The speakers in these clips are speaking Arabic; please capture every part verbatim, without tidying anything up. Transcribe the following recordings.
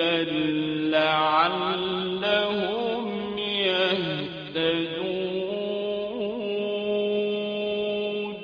رسولا لعلهم يهتدون.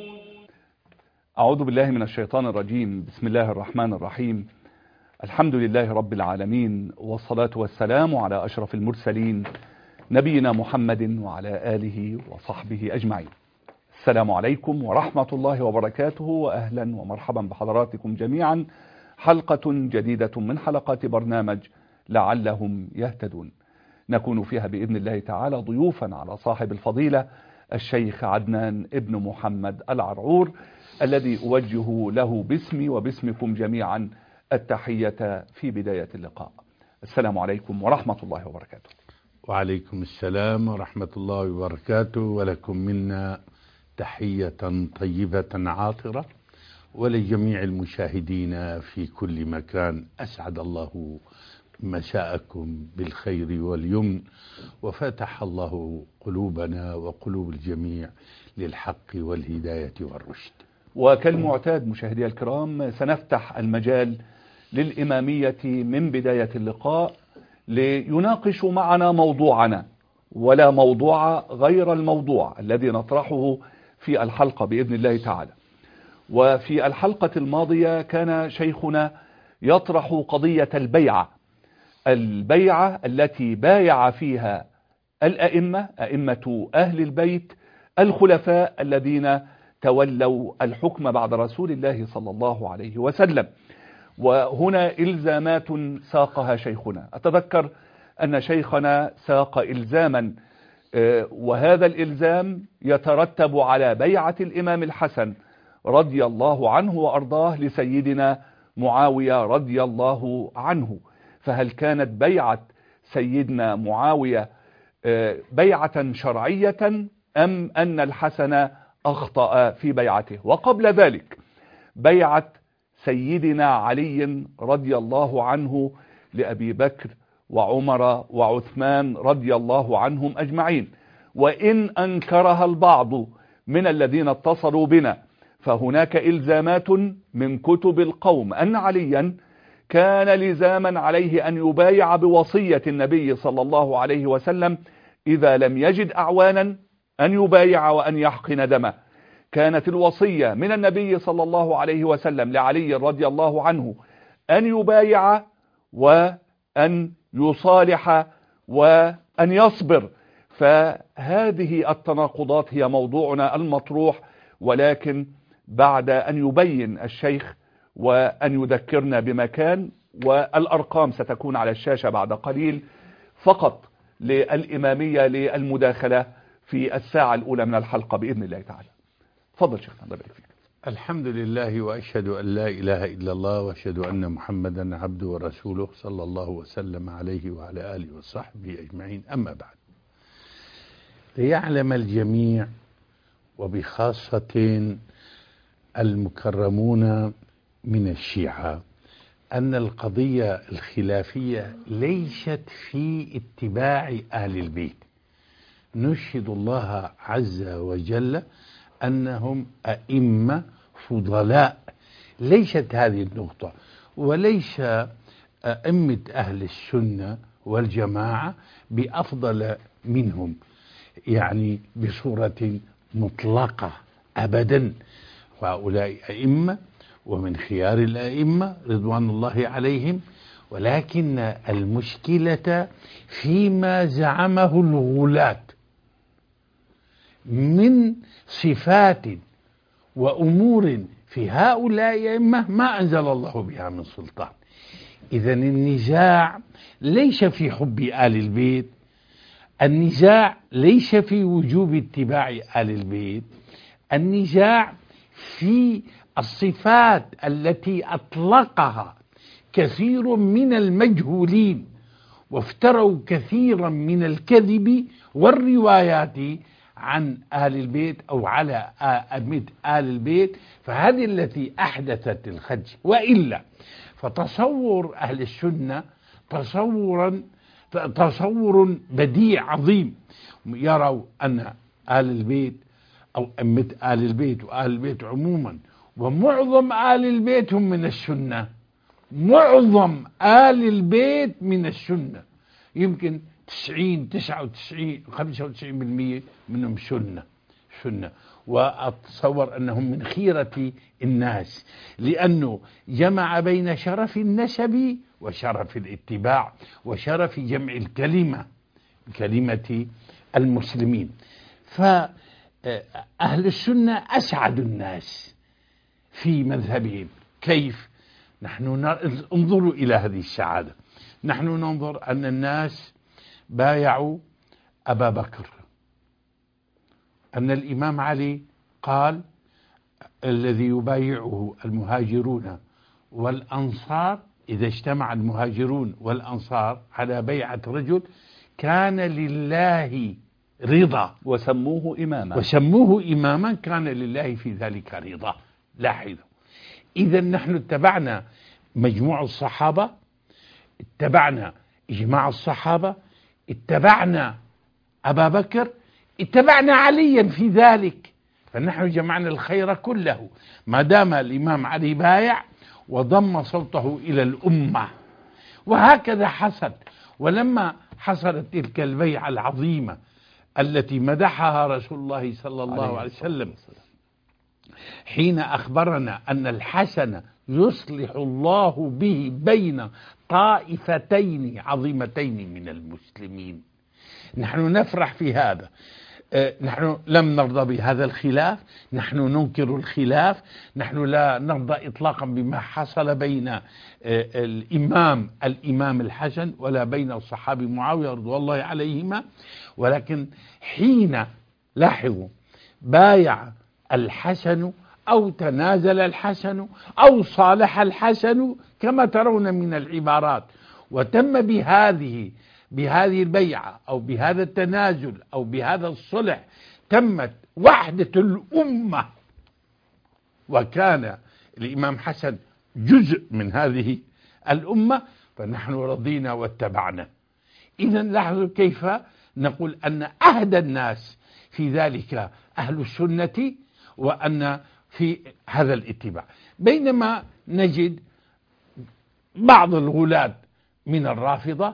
أعوذ بالله من الشيطان الرجيم. بسم الله الرحمن الرحيم. الحمد لله رب العالمين، والصلاة والسلام على أشرف المرسلين نبينا محمد وعلى آله وصحبه أجمعين. السلام عليكم ورحمة الله وبركاته، وأهلا ومرحبا بحضراتكم جميعا. حلقة جديدة من حلقات برنامج لعلهم يهتدون، نكون فيها بإذن الله تعالى ضيوفا على صاحب الفضيلة الشيخ عدنان ابن محمد العرعور، الذي أوجه له باسمي وباسمكم جميعا التحية في بداية اللقاء. السلام عليكم ورحمة الله وبركاته. وعليكم السلام ورحمة الله وبركاته، ولكم منا تحية طيبة عاطرة، ولجميع المشاهدين في كل مكان. أسعد الله مساءكم بالخير واليمن، وفتح الله قلوبنا وقلوب الجميع للحق والهداية والرشد. وكالمعتاد مشاهدي الكرام، سنفتح المجال للإمامية من بداية اللقاء ليناقشوا معنا موضوعنا، ولا موضوع غير الموضوع الذي نطرحه في الحلقة بإذن الله تعالى. وفي الحلقة الماضية كان شيخنا يطرح قضية البيعة البيعة التي بايع فيها الأئمة أئمة أهل البيت الخلفاء الذين تولوا الحكم بعد رسول الله صلى الله عليه وسلم. وهنا إلزامات ساقها شيخنا. أتذكر أن شيخنا ساق إلزاما، وهذا الإلزام يترتب على بيعة الإمام الحسن رضي الله عنه وأرضاه لسيدنا معاوية رضي الله عنه. فهل كانت بيعة سيدنا معاوية بيعة شرعية أم أن الحسن أخطأ في بيعته؟ وقبل ذلك بيعة سيدنا علي رضي الله عنه لأبي بكر وعمر وعثمان رضي الله عنهم أجمعين، وإن أنكرها البعض من الذين اتصلوا بنا، فهناك إلزامات من كتب القوم أن عليا كان لزاما عليه أن يبايع بوصية النبي صلى الله عليه وسلم إذا لم يجد أعوانا أن يبايع وأن يحقن دمه. كانت الوصية من النبي صلى الله عليه وسلم لعلي رضي الله عنه أن يبايع وأن يصالح وأن يصبر. فهذه التناقضات هي موضوعنا المطروح، ولكن بعد أن يبين الشيخ وأن يذكرنا بمكان، والأرقام ستكون على الشاشة بعد قليل فقط للإمامية للمداخلة في الساعة الأولى من الحلقة بإذن الله تعالى. تفضل شيخنا. الله يبارك فيك. الحمد لله، وأشهد أن لا إله إلا الله، وأشهد أن محمدا عبده ورسوله صلى الله وسلم عليه وعلى آله وصحبه أجمعين. أما بعد، ليعلم الجميع وبخاصة المكرمون من الشيعة أن القضية الخلافية ليست في اتباع أهل البيت. نشهد الله عز وجل أنهم أئمة فضلاء، ليست هذه النقطة، وليس أئمة أهل السنة والجماعة بأفضل منهم يعني بصورة مطلقة أبدا. وهؤلاء أئمة ومن خيار الأئمة رضوان الله عليهم، ولكن المشكلة فيما زعمه الغلاة من صفات وأمور في هؤلاء الأئمة ما أنزل الله بها من سلطان. إذن النزاع ليس في حب آل البيت، النزاع ليس في وجوب اتباع آل البيت، النزاع في الصفات التي أطلقها كثير من المجهولين وافتروا كثيرا من الكذب والروايات عن آل البيت أو على أئمة آل البيت، فهذه التي أحدثت الخدش. وإلا فتصور أهل السنة تصورا تصور بديع عظيم، يروا أن آل البيت أو أئمة آل البيت وآل البيت عموما ومعظم آل البيت هم من السنة، معظم آل البيت من السنة، يمكن تسعين تسعة وتسعين خمسة وتسعين بالمئة منهم سنة سنة وأتصور أنهم من خيرة الناس، لأنه جمع بين شرف النسب وشرف الاتباع وشرف جمع الكلمة كلمة المسلمين. فأهل السنة أسعد الناس في مذهبهم. كيف؟ نحن انظروا إلى هذه السعادة. نحن ننظر أن الناس بايعوا أبا بكر، أن الإمام علي قال الذي يبايعه المهاجرون والأنصار، إذا اجتمع المهاجرون والأنصار على بيعة رجل كان لله رضا وسموه إماما وسموه إماما كان لله في ذلك رضا. لاحظوا، إذا نحن اتبعنا مجموع الصحابة، اتبعنا إجماع الصحابة، اتبعنا أبا بكر، اتبعنا عليا في ذلك، فنحن جمعنا الخير كله ما دام الإمام علي بايع وضم صوته إلى الأمة. وهكذا حصل. ولما حصلت تلك البيعة العظيمة التي مدحها رسول الله صلى الله عليه وسلم حين أخبرنا أن الحسن يصلح الله به بين طائفتين عظيمتين من المسلمين، نحن نفرح في هذا. نحن لم نرضى بهذا الخلاف، نحن ننكر الخلاف، نحن لا نرضى إطلاقا بما حصل بين الإمام الإمام الحسن ولا بين الصحابي معاوية رضي الله عليهما. ولكن حين لاحظوا بايع الحسن أو تنازل الحسن أو صالح الحسن كما ترون من العبارات، وتم بهذه بهذه البيعة أو بهذا التنازل أو بهذا الصلح تمت وحدة الأمة، وكان الإمام حسن جزء من هذه الأمة، فنحن رضينا واتبعنا. إذا لاحظوا كيف نقول أن أهدى الناس في ذلك أهل السنة، وأن في هذا الاتباع. بينما نجد بعض الغلاة من الرافضة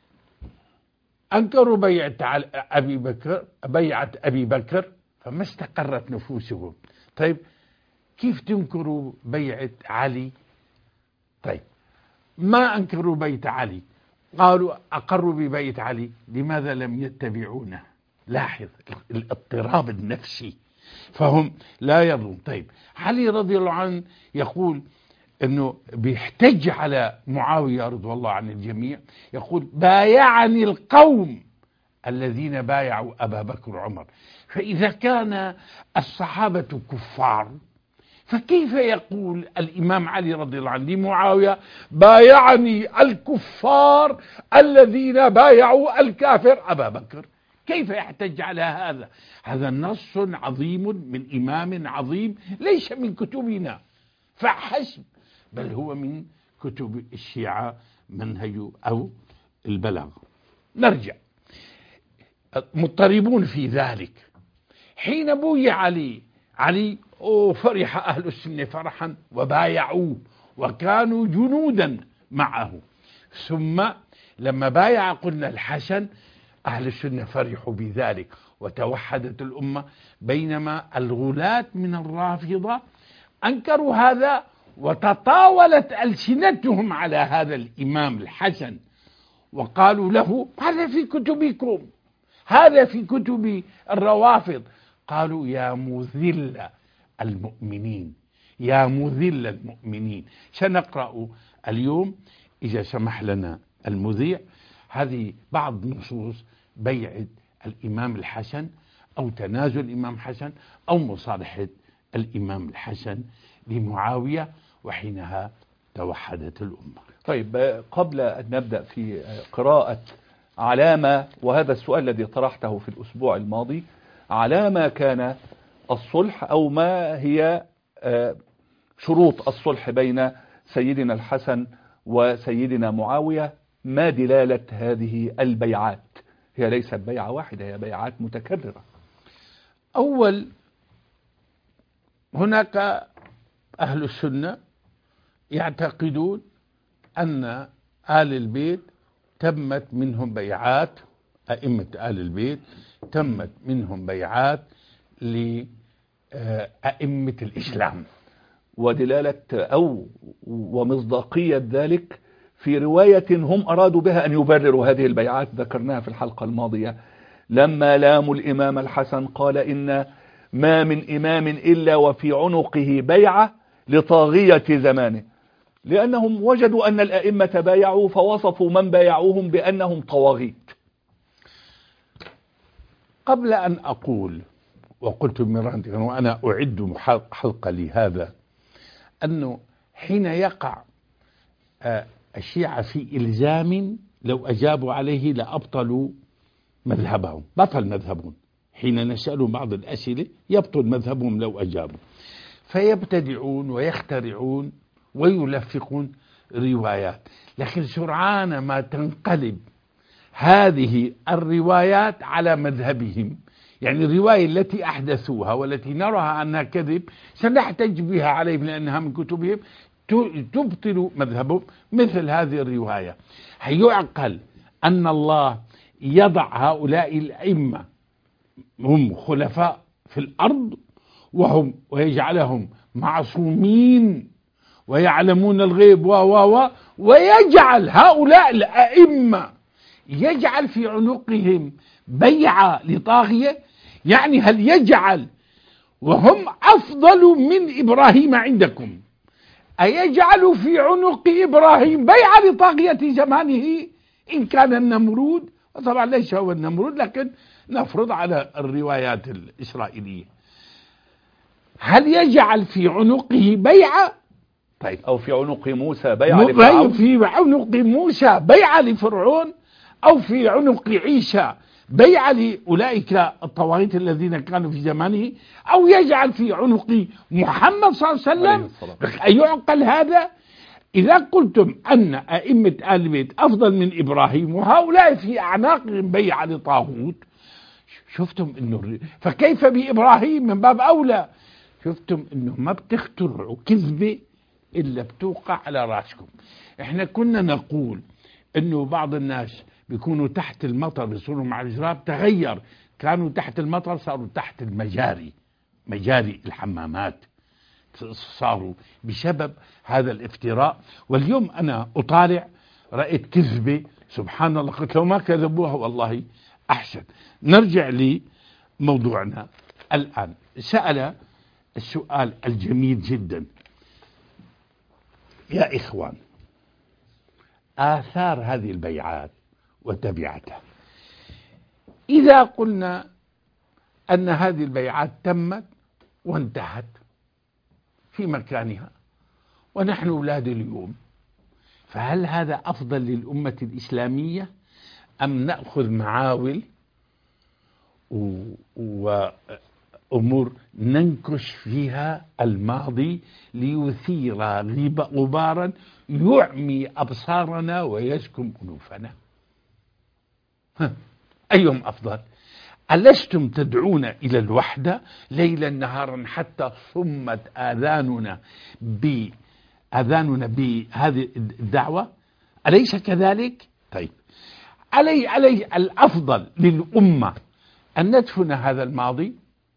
أنكروا بيعة أبي بكر بيعة أبي بكر فما استقرت نفوسهم. طيب كيف تنكروا بيعة علي؟ طيب ما أنكروا بيعة علي، قالوا أقروا ببيعة علي، لماذا لم يتبعونه؟ لاحظ الاضطراب النفسي، فهم لا يرون. طيب علي رضي الله عنه يقول انه بيحتج على معاوية رضي الله عن الجميع، يقول بايعني القوم الذين بايعوا أبا بكر وعمر. فإذا كان الصحابة كفار فكيف يقول الإمام علي رضي الله عنه لمعاوية بايعني الكفار الذين بايعوا الكافر أبا بكر؟ كيف يحتج على هذا؟ هذا نص عظيم من إمام عظيم ليس من كتبنا فحسب، بل هو من كتب الشيعة منهج أو البلاغ. نرجع، مضطربون في ذلك. حين بويع علي علي فرح أهل السنة فرحا وبايعوه وكانوا جنودا معه. ثم لما بايع قلنا الحسن أهل السنة فرحوا بذلك وتوحدت الأمة، بينما الغلاة من الرافضة أنكروا هذا وتطاولت ألسنتهم على هذا الإمام الحسن وقالوا له هذا في كتبكم، هذا في كتب الروافض. قالوا يا مذل المؤمنين، يا مذل المؤمنين. سنقرأ اليوم إذا سمح لنا المذيع هذه بعض نصوص بيعة الإمام الحسن أو تنازل الإمام الحسن أو مصالحة الإمام الحسن لمعاوية، وحينها توحدت الأمة. طيب قبل أن نبدأ في قراءة علامة، وهذا السؤال الذي طرحته في الأسبوع الماضي، علامة كان الصلح أو ما هي شروط الصلح بين سيدنا الحسن وسيدنا معاوية؟ ما دلالة هذه البيعات؟ هي ليست بيعة واحدة، هي بيعات متكررة. أول، هناك أهل السنة يعتقدون أن آل البيت تمت منهم بيعات، أئمة آل البيت تمت منهم بيعات لأئمة الإسلام. ودلالة أو ومصداقية ذلك في رواية هم أرادوا بها أن يبرروا هذه البيعات ذكرناها في الحلقة الماضية، لما لاموا الإمام الحسن قال إن ما من إمام إلا وفي عنقه بيعة لطاغية زمانه، لأنهم وجدوا أن الأئمة بايعوا فوصفوا من بايعوهم بأنهم طواغيت. قبل أن أقول، وقلت مرة وأنا أعد حلقة لهذا، أنه حين يقع الشيعة في إلزام لو أجابوا عليه لأبطلوا مذهبهم، بطل مذهبهم. حين نسألهم بعض الأسئلة يبطل مذهبهم لو أجابوا، فيبتدعون ويخترعون ويلفقون روايات. لكن سرعان ما تنقلب هذه الروايات على مذهبهم، يعني الرواية التي أحدثوها والتي نراها أنها كذب سنحتج بها عليهم لأنها من كتبهم تبطل مذهبهم. مثل هذه الرواية، هيعقل أن الله يضع هؤلاء الأئمة هم خلفاء في الأرض وهم ويجعلهم معصومين ويعلمون الغيب و و و ويجعل هؤلاء الأئمة يجعل في عنقهم بيعة لطاغية؟ يعني هل يجعل وهم أفضل من إبراهيم عندكم أيجعل في عنق إبراهيم بيعة لطاغية زمانه إن كان النمرود؟ طبعا ليس هو النمرود، لكن نفرض على الروايات الإسرائيلية. هل يجعل في عنقه بيعة؟ طيب، أو في عنق موسى بيعة لفرعون؟ في عنق موسى بيعة لفرعون، أو في عنق عيسى بيعة لأولئك الطواغيت الذين كانوا في زمانه، أو يجعل في عنق محمد صلى الله عليه وسلم؟ أيعقل هذا؟ إذا قلتم أن أئمة آل البيت أفضل من إبراهيم وهؤلاء في أعناقهم بيعة لطاغوت، شفتم إنه فكيف بإبراهيم من باب أولى؟ شفتم إنه ما بتخترعوا كذبة إلا بتوقع على راسكم. إحنا كنا نقول إنه بعض الناس بيكونوا تحت المطر بيصيروا مع الجراب، تغير، كانوا تحت المطر صاروا تحت المجاري، مجاري الحمامات صاروا بسبب هذا الافتراء. واليوم أنا أطالع رأيت كذبة سبحان الله، قلت لو ما كذبوها والله أحسن. نرجع لموضوعنا الآن. سأل السؤال الجميل جدا: يا إخوان، آثار هذه البيعات وتبعتها، إذا قلنا أن هذه البيعات تمت وانتهت في مكانها ونحن أولاد اليوم، فهل هذا أفضل للأمة الإسلامية أم نأخذ معاول وأمور ننكش فيها الماضي ليثير غبارا يعمي أبصارنا ويسكم أنوفنا؟ أيهم أفضل؟ ألستم تدعون إلى الوحدة ليلا نهارا حتى صمت آذاننا بآذاننا بهذه الدعوة؟ أليس كذلك؟ طيب، علي علي الأفضل للأمة أن ندفن هذا الماضي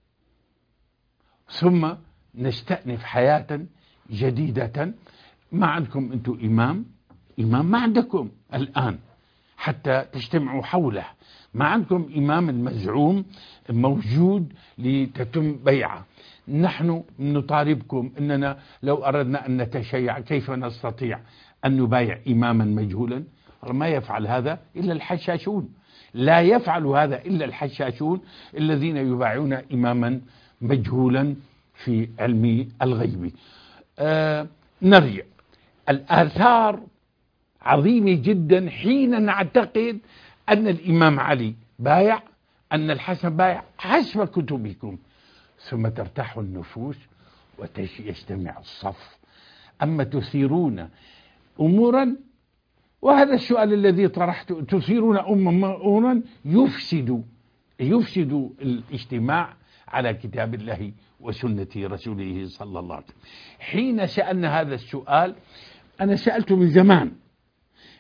ثم نستأنف حياة جديدة. ما عندكم أنتم إمام إمام ما عندكم الآن حتى تجتمعوا حوله، ما عندكم إمام المزعوم موجود لتتم بيعة. نحن نطالبكم أننا لو أردنا أن نتشيع كيف نستطيع أن نبايع إماما مجهولا؟ ما يفعل هذا إلا الحشاشون، لا يفعل هذا إلا الحشاشون الذين يبايعون إماما مجهولا في علم الغيب. آه نرجع، الآثار عظيمة جدا حين نعتقد أن الإمام علي بايع، أن الحسن بايع حسب كتبكم، ثم ترتاح النفوس ويجتمع الصف. أما تثيرون أمورا، وهذا السؤال الذي طرحته، تثيرون أمورا يفسد يفسد الاجتماع على كتاب الله وسنة رسوله صلى الله عليه وسلم. حين سألنا هذا السؤال، أنا سألته من زمان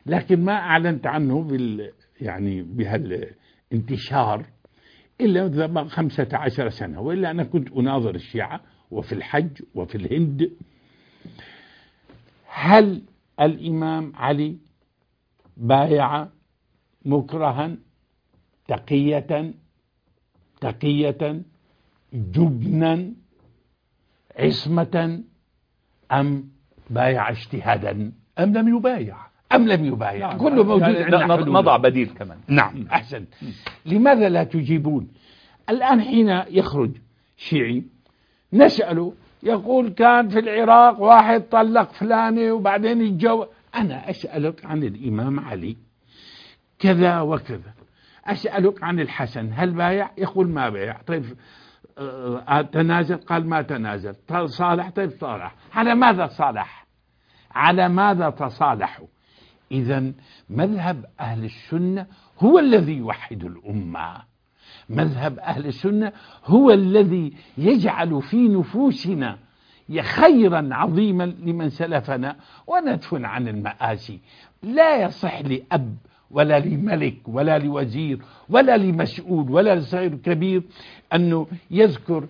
لكن ما أعلنت عنه بال يعني بهالانتشار إلا خمسة عشر سنة، وإلا أنا كنت أناظر الشيعة وفي الحج وفي الهند. هل الإمام علي بايع مكرها تقية تقية جبنا عصمة، أم بايع اجتهادا، أم لم يبايع أم لم يبايع؟ نعم. كله موجود يعني عندنا حلول. نضع بديل كمان. نعم أحسن. لماذا لا تجيبون؟ الآن حين يخرج شيعي نسأله يقول كان في العراق واحد طلق فلانة وبعدين يتجوز. أنا أسألك عن الإمام علي كذا وكذا، أسألك عن الحسن هل بايع؟ يقول ما بايع. طيب آه تنازل؟ قال ما تنازل. صالح؟ طيب صالح. على ماذا صالح؟ على ماذا تصالحوا؟ إذن مذهب أهل السنة هو الذي يوحد الأمة، مذهب أهل السنة هو الذي يجعل في نفوسنا خيرا عظيما لمن سلفنا وندفن عن المآسي. لا يصح لأب ولا لملك ولا لوزير ولا لمسؤول ولا لصغير كبير أنه يذكر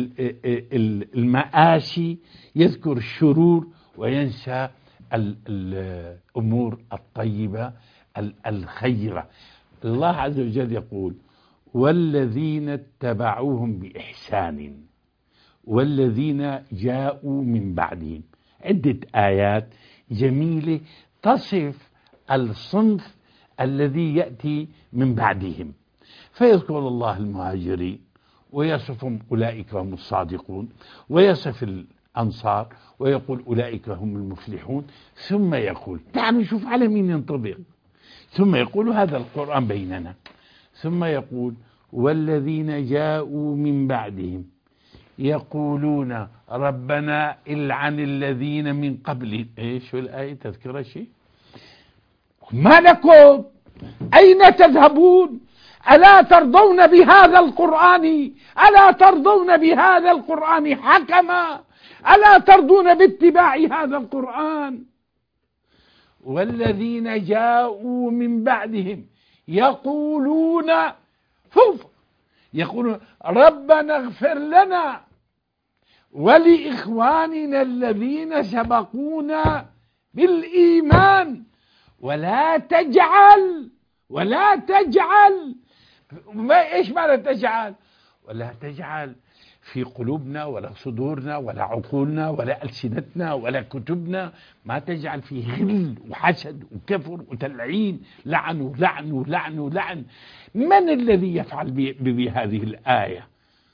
المآسي، يذكر الشرور وينسى الأمور الطيبة الخيرة. الله عز وجل يقول والذين اتبعوهم بإحسان والذين جاءوا من بعدهم. عدة آيات جميلة تصف الصنف الذي يأتي من بعدهم، فيذكر الله المهاجرين ويصفهم أولئك هم الصادقون، ويصف الأنصار ويقول أولئك هم المفلحون، ثم يقول تعالوا نشوف على مين ينطبق، ثم يقول هذا القرآن بيننا، ثم يقول والذين جاءوا من بعدهم يقولون ربنا العن الذين من قبل. ايش الآية تذكر شيء؟ ما لكم أين تذهبون؟ ألا ترضون بهذا القرآن؟ ألا ترضون بهذا القرآن حكما؟ ألا ترضون باتباع هذا القرآن؟ والذين جاءوا من بعدهم يقولون فوف يقولون ربنا اغفر لنا ولإخواننا الذين سبقونا بالإيمان ولا تجعل ولا تجعل ما إيش معنى تجعل؟ ولا تجعل في قلوبنا ولا صدورنا ولا عقولنا ولا ألسنتنا ولا كتبنا ما تجعل فيه غل وحسد وكفر وتلعين، لعن ولعن ولعن ولعن. من الذي يفعل بهذه الآية؟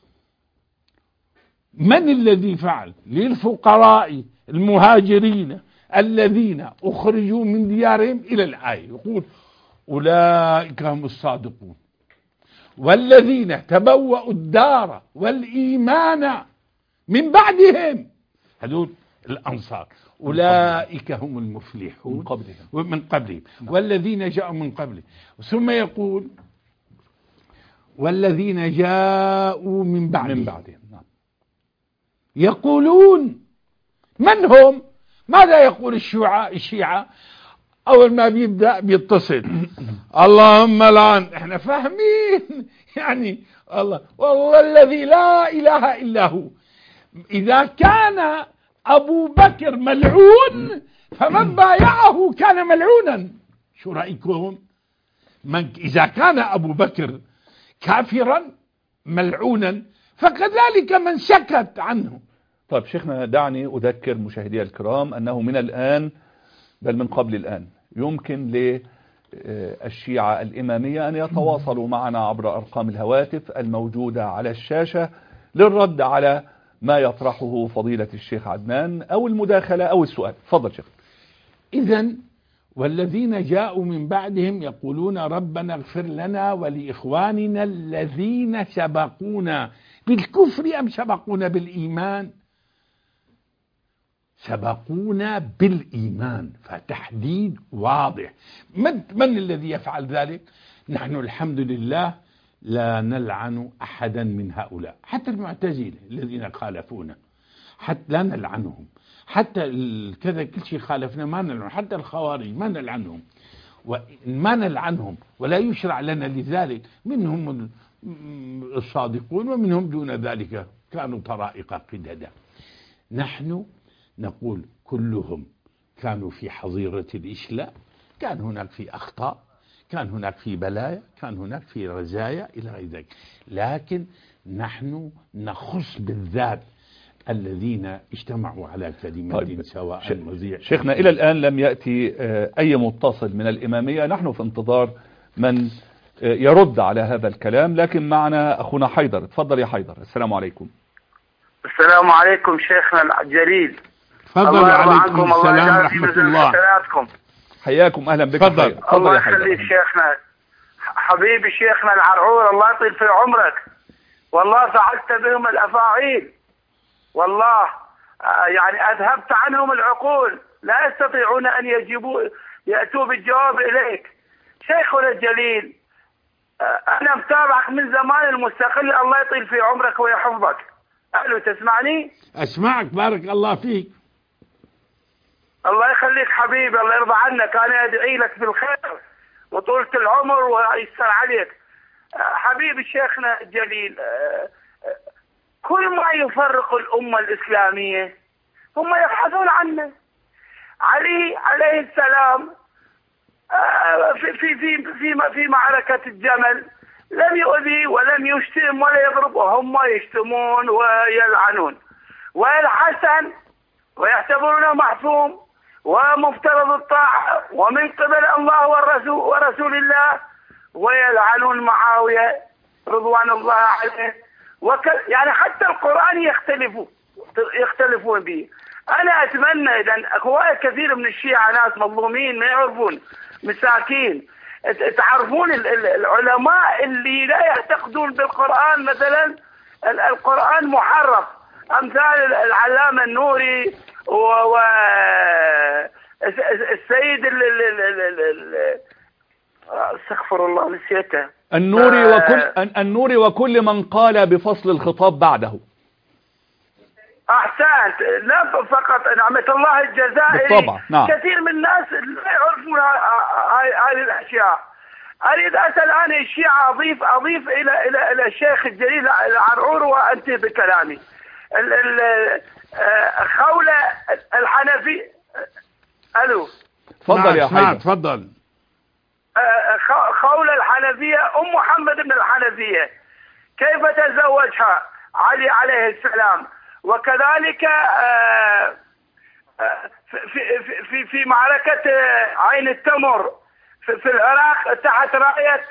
من الذي فعل؟ للفقراء المهاجرين الذين أخرجوا من ديارهم إلى الآية يقول أولئك هم الصادقون والذين تبوأوا الدار والإيمان من بعدهم، هذول الأنصار، أولئك هم المفلحون من قبلهم, من قبلهم. نعم. والذين جاءوا من قبلهم. ثم يقول والذين جاءوا من بعدهم, من بعدهم. نعم. يقولون من هم؟ ماذا يقول الشيعة؟ الشيعة أول ما بيبدأ بيتصل اللهم لعن، احنا فاهمين يعني الله والله الذي لا إله إلا هو. إذا كان أبو بكر ملعون فمن بايعه كان ملعونا. شو رأيكم؟ من إذا كان أبو بكر كافرا ملعونا فكذلك من سكت عنه. طيب شيخنا دعني أذكر مشاهدي الكرام أنه من الآن بل من قبل الآن يمكن للشيعة الإمامية أن يتواصلوا معنا عبر أرقام الهواتف الموجودة على الشاشة للرد على ما يطرحه فضيلة الشيخ عدنان أو المداخلة أو السؤال. تفضل شيخ. إذن والذين جاءوا من بعدهم يقولون ربنا اغفر لنا ولإخواننا الذين سبقونا بالكفر أم سبقونا بالإيمان؟ سبقونا بالإيمان، فتحديد واضح. من, من الذي يفعل ذلك؟ نحن الحمد لله لا نلعن أحدا من هؤلاء، حتى المعتزلة الذين خالفونا حتى لا نلعنهم، حتى كذا كل شيء خالفنا ما نلعن، حتى الخوارج ما نلعنهم. وما نلعنهم ولا يشرع لنا لذلك. منهم الصادقون ومنهم دون ذلك كانوا طرائق قددا. نحن نقول كلهم كانوا في حظيرة الإشلاء، كان هناك في أخطاء، كان هناك في بلايا، كان هناك في رزايا إلى غير ذلك، لكن نحن نخص بالذات الذين اجتمعوا على كلمة طيب. سواء مذيع. شيخنا إلى الآن لم يأتي أي متصل من الإمامية، نحن في انتظار من يرد على هذا الكلام، لكن معنا أخونا حيدر. تفضل يا حيدر. السلام عليكم. السلام عليكم شيخنا الجليل. تفضل. عليكم السلام ورحمة الله. حياكم أهلا بك. تفضل. الله يخليك شيخنا حبيبي شيخنا العرعور، الله يطيل في عمرك. والله فعلت بهم الأفاعيل، والله يعني أذهبت عنهم العقول، لا يستطيعون أن يجيبوا يأتوا بالجواب إليك. شيخنا الجليل أنا متابعك من زمان المستقل، الله يطيل في عمرك ويحفظك. ألو تسمعني؟ أسمعك بارك الله فيك. الله يخليك حبيبي، الله يرضى عنك، أنا أدعي لك بالخير وطولة العمر ويسر عليك حبيبي شيخنا الجليل. كل ما يفرق الأمة الإسلامية هم يبحثون عنه. علي عليه السلام في في في في في معركة الجمل لم يؤذي ولم يشتم ولا يضرب، وهم يشتمون ويلعنون. والحسن ويعتبرونه معصوم ومفترض الطاعة ومن قبل الله والرسول ورسول الله، ويلعنون معاوية رضوان الله عليه. وك يعني حتى القرآن يختلفوا يختلفون به. أنا أتمنى إذا أخوائي كثير من الشيعة ناس مظلومين ما يعرفون، مساكين، تعرفون العلماء اللي لا يعتقدون بالقرآن، مثلا القرآن محرف، أمثال العلامة النوري والسيد استغفر الله نسيته النوري وكل النوري وكل من قال بفصل الخطاب بعده. أحسنت. لا فقط نعمة الله الجزائري. بالطبع. نعم. كثير من الناس لا يعرفون هذه الأشياء. أريد أسأل أنا الشيعة، أضيف أضيف إلى إلى إلى الشيخ الجليل العرعور وأنتهي بكلامي. خولة الحنفي. ألو. تفضل يا حبيبي. تفضل. خولة الحنفية أم محمد بن الحنفية كيف تزوجها علي عليه السلام؟ وكذلك في في في معركة عين التمر في العراق تحت راية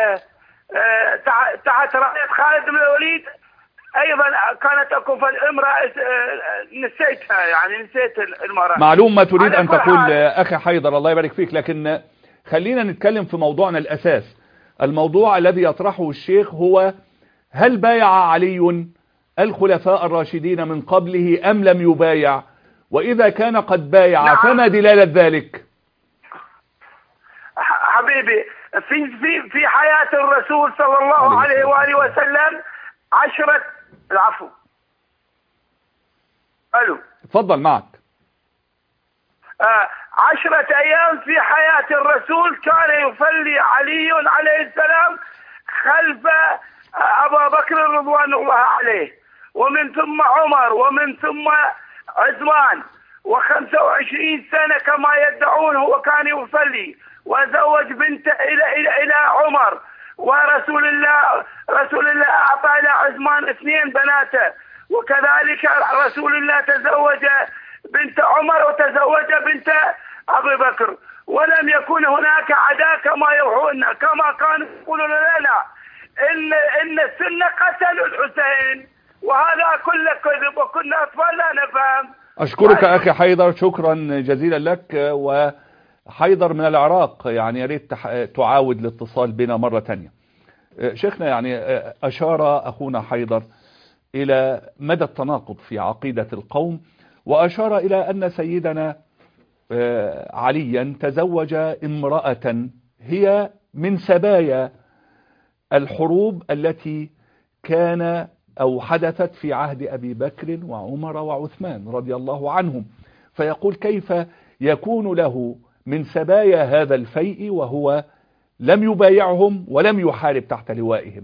تحت راية خالد بن الوليد ايضا كانت اكو امرأة نسيتها، يعني نسيت المرأة. معلوم ما تريد ان تقول اخي حيدر، الله يبارك فيك، لكن خلينا نتكلم في موضوعنا الاساس. الموضوع الذي يطرحه الشيخ هو هل بايع علي الخلفاء الراشدين من قبله أم لم يبايع؟ وإذا كان قد بايع نعم. فما دلالة ذلك؟ حبيبي في في في حياة الرسول صلى الله عليه وآله وسلم عشرة العفو ألو تفضل معك. آه عشرة أيام في حياة الرسول كان يصلي علي عليه السلام خلف أبا بكر رضوان الله عليه، ومن ثم عمر، ومن ثم عثمان، وخمسة وعشرين سنة كما يدعون هو كان يصلي، وزوج بنته إلى إلى إلى عمر، ورسول الله رسول الله أعطى إلى عثمان اثنين بناته، وكذلك رسول الله تزوج بنت عمر وتزوج بنت أبي بكر، ولم يكن هناك عداء كما يوحون كما كانوا يقولون لنا إن إن السنة قتلوا الحسين، وهذا كله كذب، وكنا أطفال لا نفهم. أشكرك أخي حيدر، شكرا جزيلا لك. وحيدر من العراق، يعني يا ريت تعاود الاتصال بنا مرة تانية. شيخنا يعني أشار أخونا حيدر إلى مدى التناقض في عقيدة القوم، وأشار إلى أن سيدنا عليا تزوج امرأة هي من سبايا الحروب التي كان أو حدثت في عهد أبي بكر وعمر وعثمان رضي الله عنهم. فيقول كيف يكون له من سبايا هذا الفيء وهو لم يبايعهم ولم يحارب تحت لوائهم؟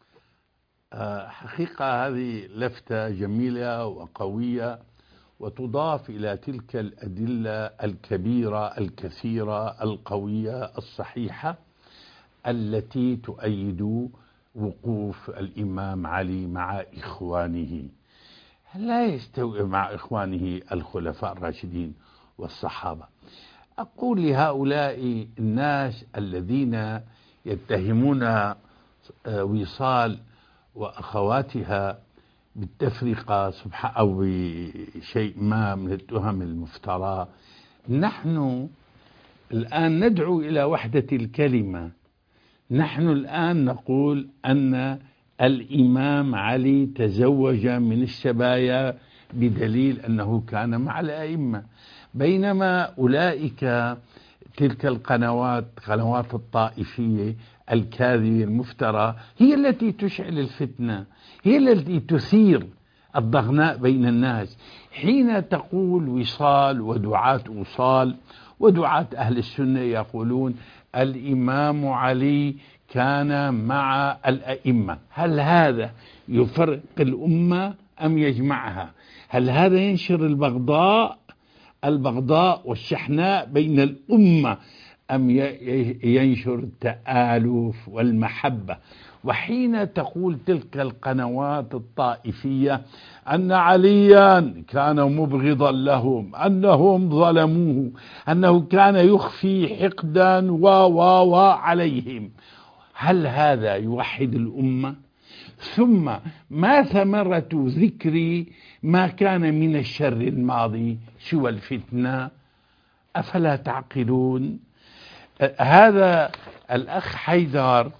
حقيقة هذه لفتة جميلة وقوية، وتضاف إلى تلك الأدلة الكبيرة الكثيرة القوية الصحيحة التي تؤيد وقوف الإمام علي مع إخوانه. لا يستوي مع إخوانه الخلفاء الراشدين والصحابة. أقول لهؤلاء الناس الذين يتهمون وصال وأخواتها بالتفرقة سبحان أو بشيء ما من التهم المفترى، نحن الآن ندعو إلى وحدة الكلمة. نحن الآن نقول أن الإمام علي تزوج من السبايا بدليل أنه كان مع الأئمة، بينما أولئك تلك القنوات قنوات الطائفية الكاذبة المفترى هي التي تشعل الفتنة، هي التي تثير الضغناء بين الناس. حين تقول وصال ودعاة وصال ودعاة أهل السنة يقولون الإمام علي كان مع الأئمة، هل هذا يفرق الأمة أم يجمعها؟ هل هذا ينشر البغضاء البغضاء والشحناء بين الأمة أم ينشر التآلف والمحبة؟ وحين تقول تلك القنوات الطائفية أن عليا كان مبغضا لهم، أنهم ظلموه، أنه كان يخفي حقدا و و و عليهم، هل هذا يوحد الأمة؟ ثم ما ثمرة ذكر ما كان من الشر الماضي سوى الفتنة؟ أفلا تعقلون؟ هذا الأخ حيدر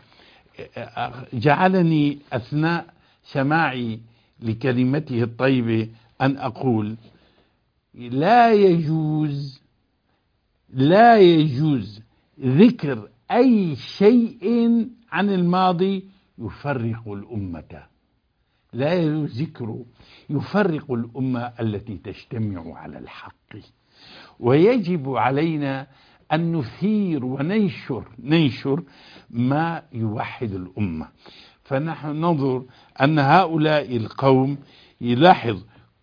جعلني أثناء سماعي لكلمته الطيبة أن أقول لا يجوز لا يجوز ذكر أي شيء عن الماضي يفرق الأمة، لا يجوز ذكره يفرق الأمة التي تجتمع على الحق. ويجب علينا أن نثير وننشر ننشر ما يوحد الأمة. فنحن ننظر أن هؤلاء القوم يلاحظ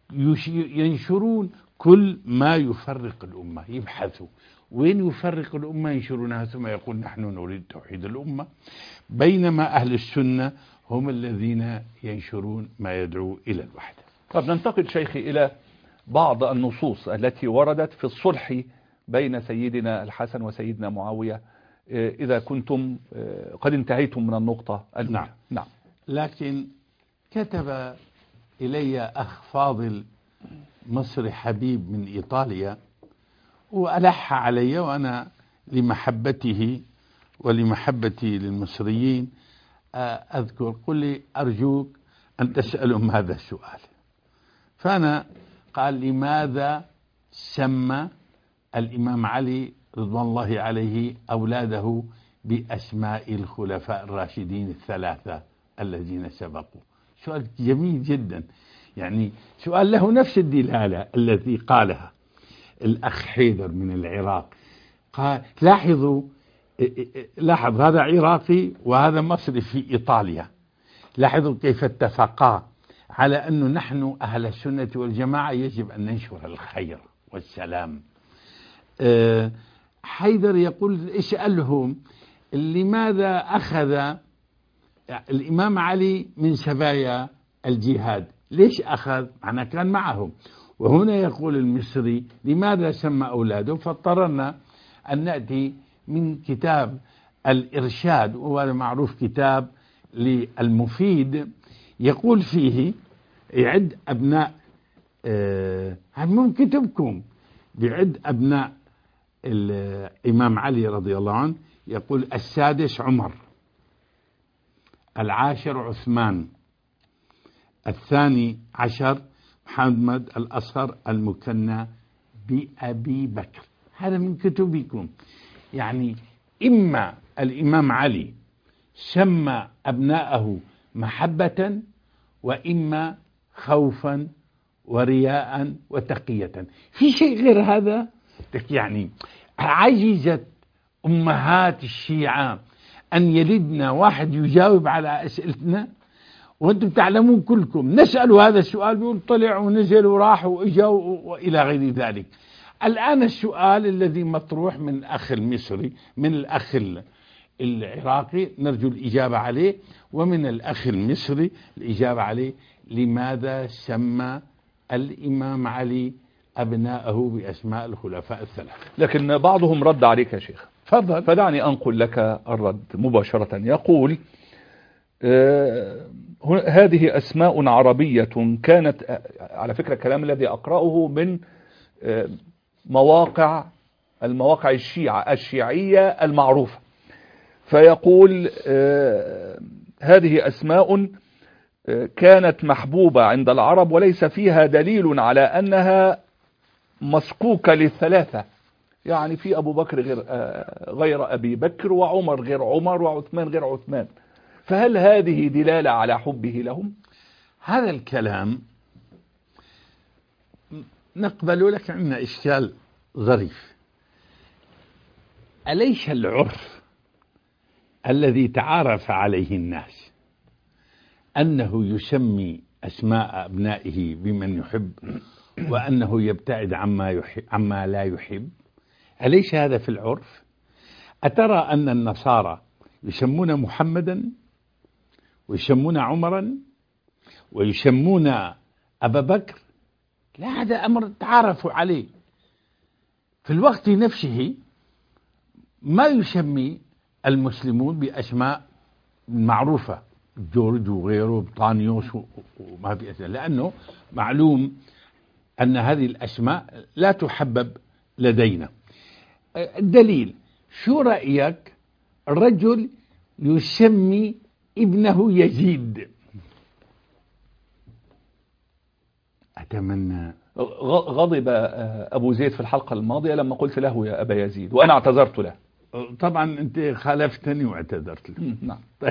ينشرون كل ما يفرق الأمة، يبحثوا وين يفرق الأمة ينشرونها، ثم يقول نحن نريد توحيد الأمة، بينما أهل السنة هم الذين ينشرون ما يدعو إلى الوحدة. طب ننتقل شيخي إلى بعض النصوص التي وردت في الصلح بين سيدنا الحسن وسيدنا معاوية، إذا كنتم قد انتهيتم من النقطة الأولى. نعم. نعم. لكن كتب إلي أخ فاضل مصري حبيب من إيطاليا وألح علي، وأنا لمحبته ولمحبتي للمصريين أذكر، قل لي أرجوك أن تسألهم هذا السؤال. فأنا قال لماذا سمى الإمام علي رضوان الله عليه أولاده بأسماء الخلفاء الراشدين الثلاثة الذين سبقوا؟ سؤال جميل جدا، يعني سؤال له نفس الدلالة التي قالها الأخ حيدر من العراق. قال لاحظوا لاحظ هذا عراقي وهذا مصري في إيطاليا، لاحظوا كيف اتفقا على أنه نحن أهل السنة والجماعة يجب أن ننشر الخير والسلام. أه حيدر يقول اسألهم لماذا أخذ الإمام علي من سبايا الجهاد؟ ليش أخذ؟ معناه كان معهم. وهنا يقول المصري لماذا سمى أولاده؟ فاضطررنا أن نأتي من كتاب الإرشاد، وهذا معروف كتاب للمفيد، يقول فيه يعد أبناء آه من كتبكم بيعد أبناء الإمام علي رضي الله عنه، يقول السادس عمر، العاشر عثمان، الثاني عشر محمد الأصغر المكنى بأبي بكر. هذا من كتبكم. يعني إما الإمام علي سمى أبناءه محبة، وإما خوفا ورياء وتقية. في شيء غير هذا؟ يعني عجزت أمهات الشيعة أن يلدنا واحد يجاوب على أسئلتنا، وأنتم تعلمون كلكم نسأل هذا السؤال بيقول طلع ونزل وراح وإجا وإلى غير ذلك. الآن السؤال الذي مطروح من الأخ المصري، من الأخ العراقي نرجو الإجابة عليه، ومن الأخ المصري الإجابة عليه: لماذا سمى الإمام علي أبناءه بأسماء الخلفاء الثلاثة؟ لكن بعضهم رد عليك يا شيخ، تفضل. فدعني أنقل لك الرد مباشرة. يقول: آه هذه أسماء عربية كانت، آه على فكرة الكلام الذي أقرأه من آه مواقع المواقع الشيعة الشيعية المعروفة. فيقول: آه هذه أسماء آه كانت محبوبة عند العرب وليس فيها دليل على أنها مسكوكة للثلاثة، يعني في أبو بكر غير, آه غير أبي بكر، وعمر غير عمر، وعثمان غير عثمان، فهل هذه دلالة على حبه لهم؟ هذا الكلام نقبل، لك عندنا إشكال ظريف. أليس العرف الذي تعارف عليه الناس أنه يسمي أسماء أبنائه بمن يحب، وأنه يبتعد عما, يحب عما لا يحب؟ أليس هذا في العرف؟ أترى أن النصارى يسمون محمدا ويسمون عمرا ويسمون أبا بكر؟ لا، هذا أمر تعارفوا عليه. في الوقت نفسه ما يسمي المسلمون بأسماء معروفة، جورج وغيره، بطانيوس وما في أسماء، لأنه معلوم أن هذه الأسماء لا تحبب لدينا. الدليل: شو رأيك الرجل يسمي ابنه يزيد؟ أتمنى. غضب أبو زيد في الحلقة الماضية لما قلت له يا أبا يزيد، وأنا اعتذرت له. طبعا أنت خالفتني واعتذرت له. نعم. طيب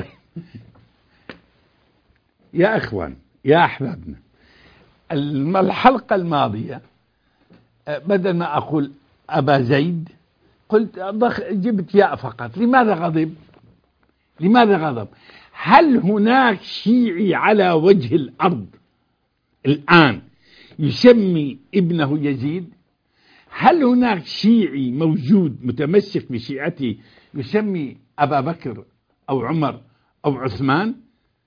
يا أخوان، يا أحبابنا، الحلقة الماضية بدل ما أقول أبا زيد قلت ضخ جبت ياء فقط. لماذا غضب؟ لماذا غضب؟ هل هناك شيعي على وجه الأرض الآن يسمي ابنه يزيد؟ هل هناك شيعي موجود متمسك بشيعته يسمي أبا بكر أو عمر أو عثمان؟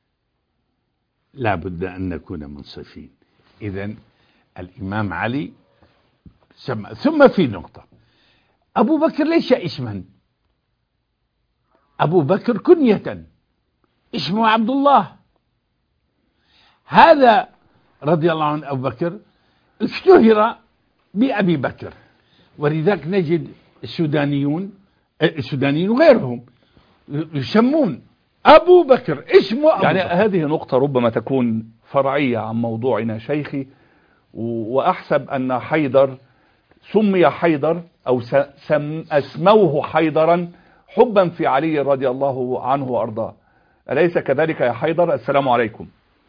لا بد أن نكون منصفين. إذن الإمام علي سمى. ثم في نقطة: أبو بكر ليس اسما، أبو بكر كنية، اسمه عبد الله. هذا رضي الله عن أبو بكر اشتهر بأبي بكر، ولذلك نجد السودانيون السودانيين وغيرهم يسمون أبو بكر اسمه أبو يعني بكر. هذه نقطة ربما تكون فرعية عن موضوعنا شيخي، وأحسب أن حيدر سمي حيدر أو سم أسموه حيدرا حبا في علي رضي الله عنه وأرضاه، أليس كذلك يا حيدر؟ السلام عليكم.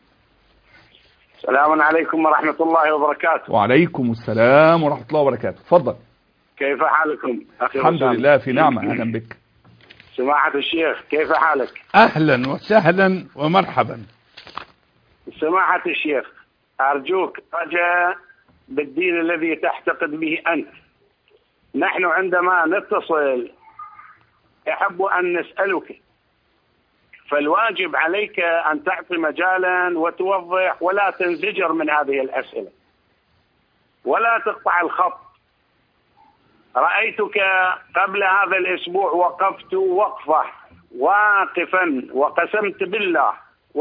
السلام عليكم ورحمة الله وبركاته. وعليكم السلام ورحمة الله وبركاته. تفضل. كيف حالكم أخي؟ الحمد رسام. لله في نعمة. أهلا بك. سماحة الشيخ كيف حالك؟ أهلا وسهلا ومرحبا. سماحة الشيخ أرجوك رجاء بالدين الذي تعتقد به أنت، نحن عندما نتصل يحب أن نسألك، فالواجب عليك أن تعطي مجالا وتوضح ولا تنزجر من هذه الأسئلة ولا تقطع الخط. رأيتك قبل هذا الأسبوع وقفت وقفة واقفا وقسمت بالله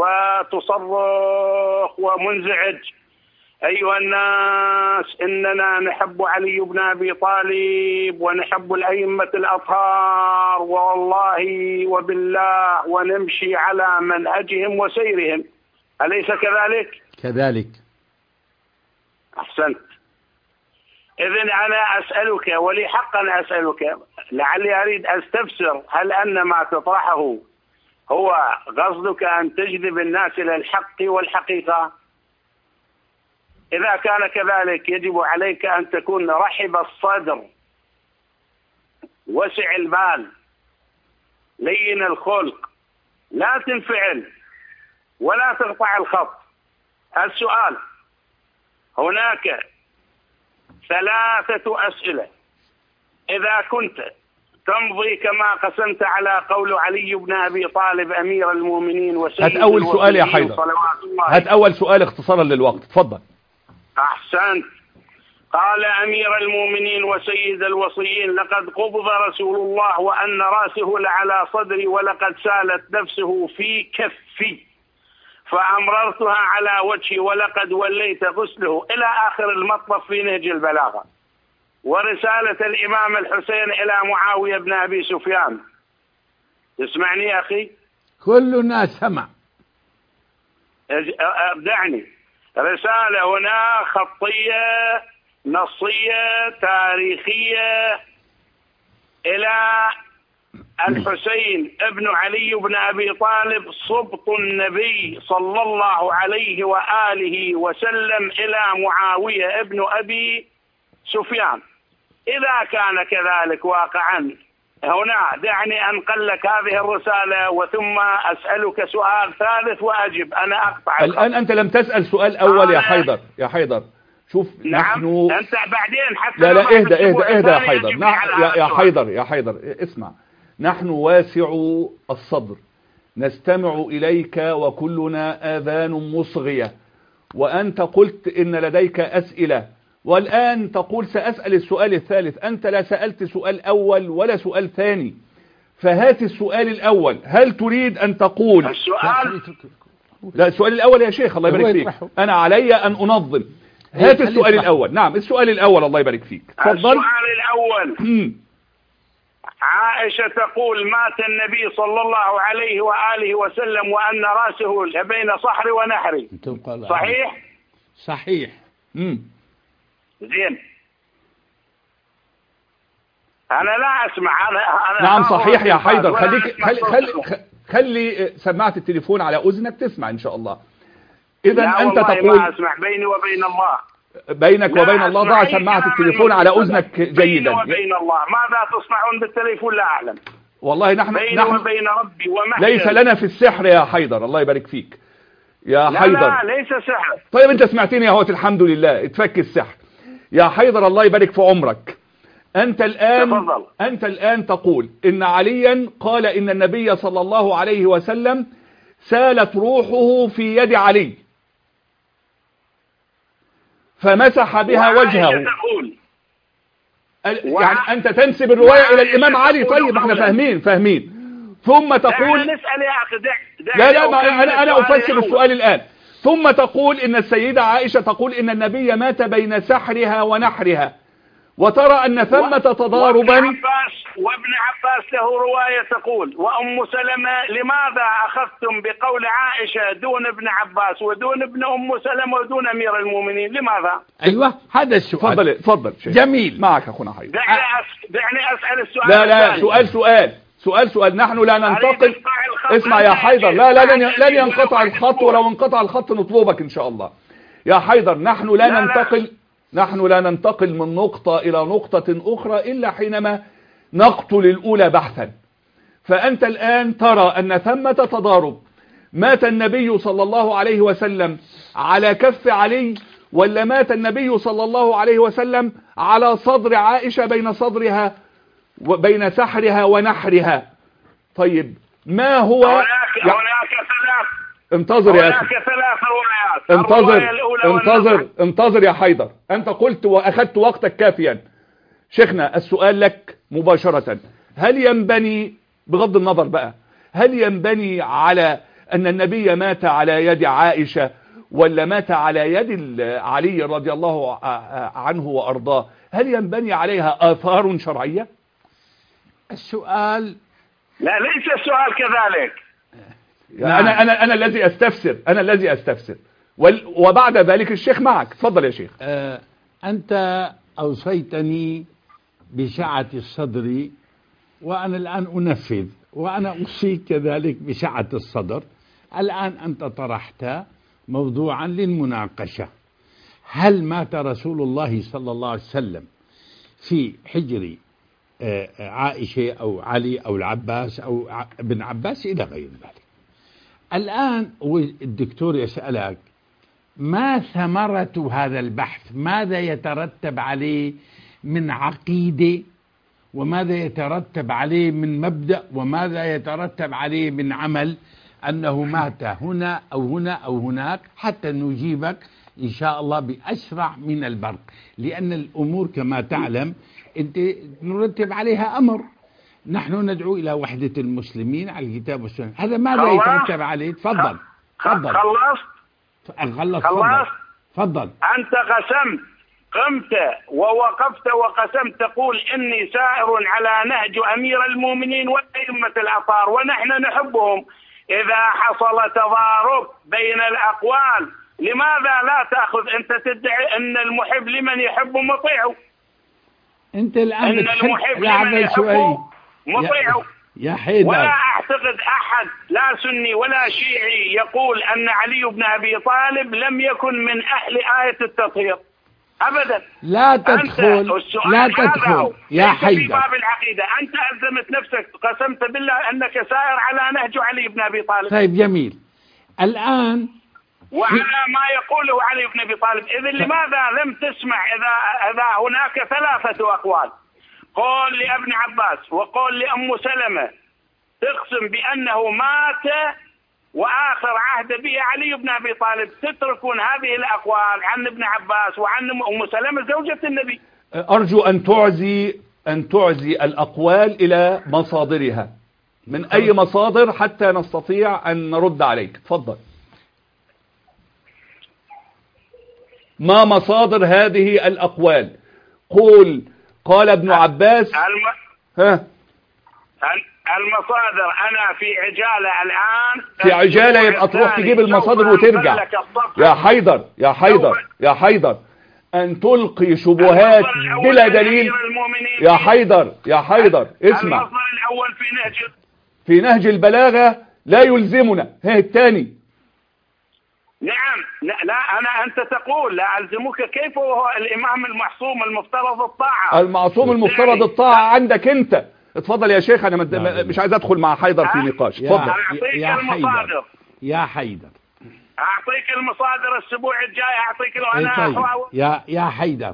وتصرخ ومنزعج: أيها الناس إننا نحب علي بن أبي طالب ونحب الأئمة الأطهار والله وبالله ونمشي على منهجهم وسيرهم، أليس كذلك؟ كذلك. أحسنت. إذن أنا أسألك ولي حقا أسألك، لعلي أريد أستفسر، هل أن ما تطرحه هو قصدك أن تجذب الناس إلى الحق والحقيقة؟ إذا كان كذلك يجب عليك أن تكون رحب الصدر وسع البال، لين الخلق، لا تنفعل ولا تقطع الخط. السؤال: هناك ثلاثة أسئلة، إذا كنت تمضي كما قسمت على قول علي بن أبي طالب أمير المؤمنين وسيد هات أول سؤال يا حيدر، هات أول سؤال اختصارا للوقت، تفضل. أحسنت. قال أمير المؤمنين وسيد الوصيين: لقد قبض رسول الله وأن رأسه لعلى صدري، ولقد سالت نفسه في كفي فأمررتها على وجهي، ولقد وليت غسله، إلى آخر المطلب في نهج البلاغة. ورسالة الإمام الحسين إلى معاوية بن أبي سفيان. تسمعني يا أخي؟ كلنا سمع. ابدعني. رسالة هنا خطية نصية تاريخية إلى الحسين ابن علي بن أبي طالب صبط النبي صلى الله عليه وآله وسلم إلى معاوية ابن أبي سفيان. إذا كان كذلك واقعا هنا، دعني أنقل لك هذه الرسالة وثم أسألك سؤال ثالث وأجب. أنا أقطع الآن الخط. أنت لم تسأل سؤال أول يا حيدر. يا حيدر شوف، نعم. نحن أنت بعدين حتى لا لا لما اهدى اهدى تكتبوا اهدى يا الثاني حيدر. يجب نح... على يا, هذا يا السؤال. حيدر يا حيدر اسمع، نحن واسع الصدر، نستمع إليك وكلنا آذان مصغية، وأنت قلت إن لديك أسئلة، والآن تقول سأسأل السؤال الثالث. أنت لا سألت سؤال أول ولا سؤال ثاني، فهات السؤال الأول. هل تريد أن تقول السؤال؟ لا، السؤال الأول يا شيخ الله يبارك فيك، أنا علي أن أنظم. هات السؤال الأول. نعم السؤال الأول الله يبارك فيك، تفضل. السؤال الأول: عائشة تقول: مات النبي صلى الله عليه وآله وسلم وأن رأسه بين صحري ونحري، صحيح؟ صحيح. امم زين. أنا لا أسمع. أنا أنا نعم صحيح يا حيدر. ولا خليك أسمع خلي خلي صوتكم. خلي سماعة التليفون على أذنك تسمع إن شاء الله. إذا لا أنت والله تقول ما أسمع، بيني وبين الله. بينك لا وبين الله، أسمع ضع أي سماعة كلام التليفون على أذنك بيني جيدا. وبين الله. ماذا تصنعون بالتليفون لا أعلم. والله نحن بيني نحن وبين ربي ومحجر. ليس لنا في السحر يا حيدر، الله يبارك فيك يا لا حيدر. لا ليس سحر. طيب أنت سمعتني يا هوت، الحمد لله، اتفك السحر يا حيدر، الله يبارك في عمرك. أنت الآن تفضل. أنت الآن تقول إن عليا قال إن النبي صلى الله عليه وسلم سالت روحه في يد علي فمسح بها وجهه. تقول. يعني أنت تنسب الرواية إلى الإمام علي. طيب احنا فاهمين فاهمين ثم تقول نسأل يا أخي. لا لا ما أنا أنا أفسر السؤال الآن. ثم تقول إن السيدة عائشة تقول إن النبي مات بين سحرها ونحرها، وترى أن ثمة تضاربا. وابن عباس, وابن عباس له رواية تقول: وأم سلمة لماذا أخذتم بقول عائشة دون ابن عباس ودون ابن أم سلمة ودون أمير المؤمنين؟ لماذا؟ أيوة هذا السؤال. تفضل تفضل شيخ. جميل. معك أخونا حيدر. دعني أس... دعني أسأل السؤال. لا لا سؤال سؤال سؤال سؤال نحن لا ننتقل. اسمع يا حيدر، لا لا لن لن ينقطع الخط، ولو انقطع الخط نطلبك إن شاء الله يا حيدر. نحن لا, لا ننتقل لا. نحن لا ننتقل من نقطة إلى نقطة أخرى إلا حينما نقتل الأولى بحثا. فأنت الآن ترى أن ثمة تضارب. مات النبي صلى الله عليه وسلم على كف علي، ولا مات النبي صلى الله عليه وسلم على صدر عائشة بين صدرها وبين سحرها ونحرها؟ طيب ما هو؟ هناك, هناك ثلاث انتظر يا أخي، هناك ثلاث روايات. انتظر انتظر انتظر يا حيدر. أنت قلت وأخذت وقتك كافيا. شيخنا السؤال لك مباشرة: هل ينبني بغض النظر بقى هل ينبني على أن النبي مات على يد عائشة ولا مات على يد علي رضي الله عنه وأرضاه؟ هل ينبني عليها آثار شرعية؟ السؤال لا ليس السؤال كذلك. يعني أنا أنا أنا الذي أستفسر أنا الذي أستفسر وبعد ذلك الشيخ معك. تفضل يا شيخ. آه أنت أوصيتني بسعة الصدر، وأنا الآن أنفذ، وأنا أوصيك كذلك بسعة الصدر. الآن أنت طرحت موضوعا للمناقشة: هل مات رسول الله صلى الله عليه وسلم في حجر عائشة أو علي أو العباس أو ابن عباس إلى غير ذلك. الآن الدكتور يسألك ما ثمرة هذا البحث؟ ماذا يترتب عليه من عقيدة، وماذا يترتب عليه من مبدأ، وماذا يترتب عليه من عمل؟ أنه مات هنا أو هنا أو هناك، حتى نجيبك إن شاء الله بأسرع من البرق، لأن الأمور كما تعلم أنت نرتب عليها أمر. نحن ندعو إلى وحدة المسلمين على الكتاب والسنة، هذا ماذا يترتب عليه؟ تفضل تفضل. خلصت خلص خلصت تفضل. أنت قسمت، قمت ووقفت وقسمت تقول إني سائر على نهج أمير المؤمنين وأئمة الأطهار ونحن نحبهم. إذا حصل تضارب بين الأقوال لماذا لا تأخذ؟ أنت تدعي أن المحب لمن يحب مطيعه. أنت الآن أن المحب لمن يحب مطيعه. يا حيدر، ولا أعتقد أحد لا سني ولا شيعي يقول أن علي بن أبي طالب لم يكن من أهل آية التطهير أبدا. لا تدخل لا تدخل يا حيدر في باب العقيدة. أنت ألزمت نفسك، قسمت بالله أنك سائر على نهج علي بن أبي طالب. طيب جميل. الآن وعلى ما يقوله علي بن أبي طالب. إذن لماذا لم تسمع إذا إذا هناك ثلاثة أقوال، قول لابن عباس وقول لأم سلمة تقسم بأنه مات وآخر عهد به علي بن أبي طالب، تتركون هذه الأقوال عن ابن عباس وعن أم سلمة زوجة النبي؟ أرجو أن تعزي أن تعزي الأقوال إلى مصادرها، من أي مصادر حتى نستطيع أن نرد عليك. تفضل. ما مصادر هذه الأقوال؟ قول قال ابن عباس. الم... ها المصادر أنا في عجالة الآن، في عجالة يبقى تروح تجيب المصادر وترجع. يا حيدر يا حيدر يا حيدر أن تلقي شبهات بلا دليل. يا حيدر يا حيدر اسمع، المصدر الأول في نهج في نهج البلاغة لا يلزمنا. ها الثاني. نعم. لا, لا أنا أنت تقول لا ألزمك، كيف هو الإمام المعصوم المفترض الطاعة؟ المعصوم المفترض الطاعة عندك أنت. اتفضل يا شيخ، أنا مش عايز أدخل مع حيدر في نقاش. اتفضل. أعطيك يا المصادر يا حيدر أعطيك المصادر الأسبوع الجاي، أعطيك له أنا. طيب. يا يا حيدر،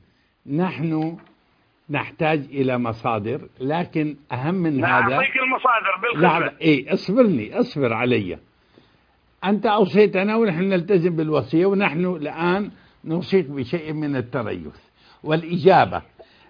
نحن نحتاج إلى مصادر، لكن أهم من هذا أعطيك المصادر بالخدمة. لا إيه اصبرني اصبر علي. أنت أوصيتنا ونحن نلتزم بالوصية، ونحن الآن نوصيك بشيء من التريث والإجابة.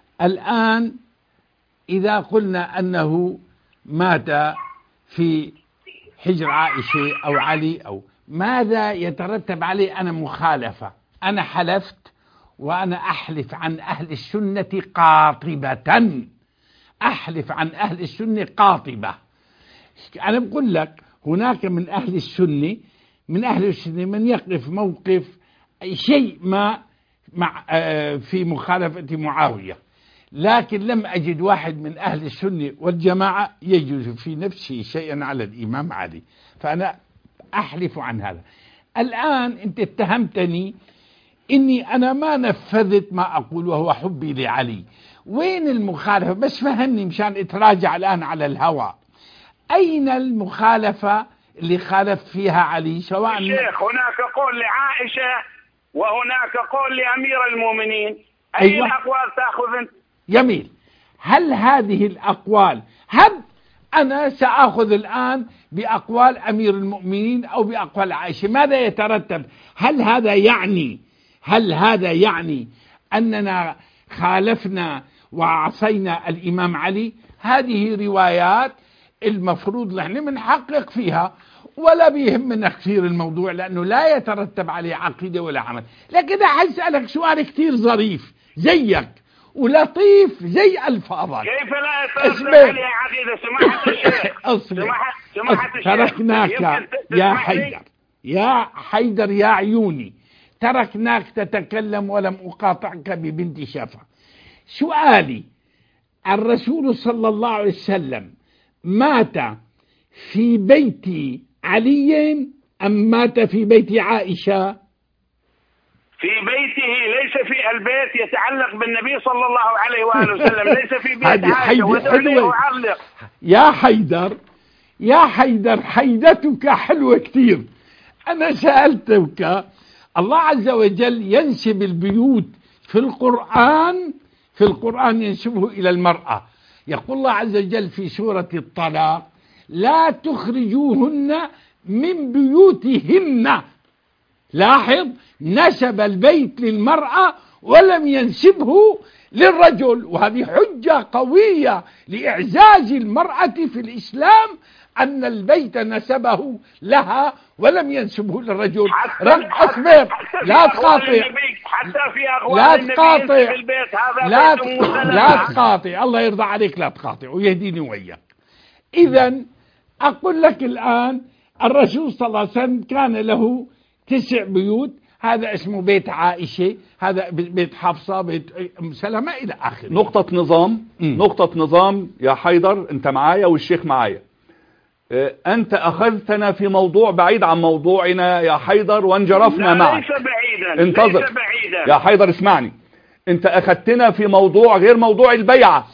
الآن إذا قلنا أنه مات في حجر عائشة أو علي أو ماذا يترتب عليه؟ أنا مخالفة، أنا حلفت وأنا أحلف عن أهل السنة قاطبة، أحلف عن أهل السنة قاطبة. أنا بقول لك هناك من أهل السنة من أهل السنة من يقف موقف شيء ما مع في مخالفة معاوية، لكن لم أجد واحد من أهل السنة والجماعة يجوز في نفسه شيئا على الإمام علي، فأنا أحلف عن هذا. الآن أنت اتهمتني إني أنا ما نفذت ما أقول وهو حبي لعلي. وين المخالفة؟ بس فهمني مشان اتراجع الآن على الهوى. أين المخالفة اللي خالف فيها علي؟ سواء شيخ هناك قول لعائشة وهناك قول لأمير المؤمنين، أي أيوة. الأقوال تأخذ أنت؟ جميل. هل هذه الأقوال هب أنا سأخذ الآن بأقوال أمير المؤمنين أو بأقوال عائشة، ماذا يترتب؟ هل هذا يعني هل هذا يعني أننا خالفنا وعصينا الإمام علي؟ هذه روايات المفروض نحن بنحقق فيها، ولا بيهمنا كثير الموضوع لأنه لا يترتب عليه عقيدة ولا عمل. لكن حسألك سؤال كثير ظريف زيك ولطيف زي الفاظك. كيف لا يترتب عليه عقيدة؟ سماحة الشيخ سماحة سماحة الشيخ تركناك يا حيدر يا حيدر يا عيوني، تركناك تتكلم ولم أقاطعك ببنت شفا. سؤالي، الرسول صلى الله عليه وسلم مات في بيت علي أم مات في بيت عائشة؟ في بيته ليس في البيت يتعلق بالنبي صلى الله عليه وآله وسلم، ليس في بيت هذه عائشة حيدة ودعني حلوة أعلق. يا حيدر، يا حيدر حيدتك حلوة كتير. أنا سألتك، الله عز وجل ينسب البيوت في القرآن، في القرآن ينسبه إلى المرأة. يقول الله عز وجل في سورة الطلاق: لا تخرجوهن من بيوتهن. لاحظ، نسب البيت للمرأة ولم ينسبه للرجل، وهذه حجة قوية لإعزاز المرأة في الإسلام أن البيت نسبه لها ولم ينسبه للرجل. رب أصبر، لا تقاطع، لا تقاطع، لا لا تقاطع، الله يرضى عليك، لا تقاطع ويهديني وياك. إذا أقول لك الآن، الرسول صلى الله عليه وسلم كان له تسع بيوت، هذا اسمه بيت عائشة، هذا بيت حفصة، بيت أم سلمة، إلى آخره. نقطة نظام م. نقطة نظام يا حيدر، أنت معايا والشيخ معايا. أنت أخذتنا في موضوع بعيد عن موضوعنا يا حيدر وانجرفنا معك. ليس بعيدا، انتظر ليس بعيدا يا حيدر، اسمعني. أنت أخذتنا في موضوع غير موضوع البيعة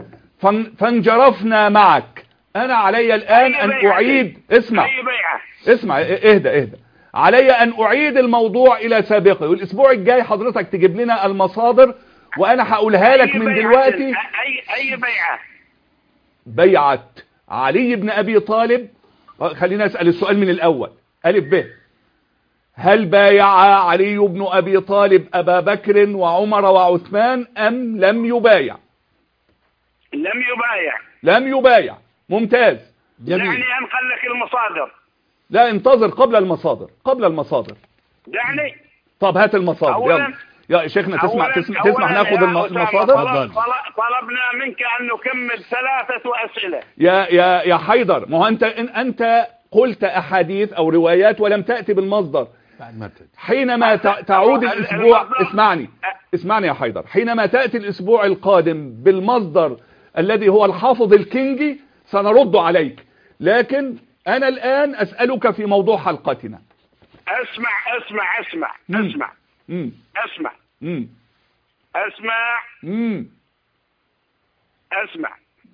فانجرفنا معك. أنا علي الآن أن أعيد، اسمع اسمع اهدى اهدى علي أن أعيد الموضوع إلى سابقه، والأسبوع الجاي حضرتك تجيب لنا المصادر وأنا هقولها لك من دلوقتي. أي أي بيعة؟ بيعة علي بن أبي طالب. خلينا أسأل السؤال من الأول، ألف ب، هل بايع علي بن أبي طالب أبا بكر وعمر وعثمان أم لم يبايع؟ لم يبايع. لم يبايع، ممتاز، جميل. دعني أنقل لك المصادر. لا، انتظر، قبل المصادر، قبل المصادر دعني. طب هات المصادر، يلا يا شيخنا. تسمع تسمع, تسمع ناخد المصادر. طلبنا منك أن نكمل ثلاثة أسئلة يا يا يا حيدر، ما هو انت انت قلت احاديث او روايات ولم تأتي بالمصدر. حينما تعود الاسبوع، اسمعني اسمعني يا حيدر، حينما تأتي الاسبوع القادم بالمصدر الذي هو الحافظ الكنجي سنرد عليك، لكن انا الان اسألك في موضوع حلقتنا. اسمع اسمع اسمع مم. اسمع مم. اسمع مم. اسمع مم. اسمع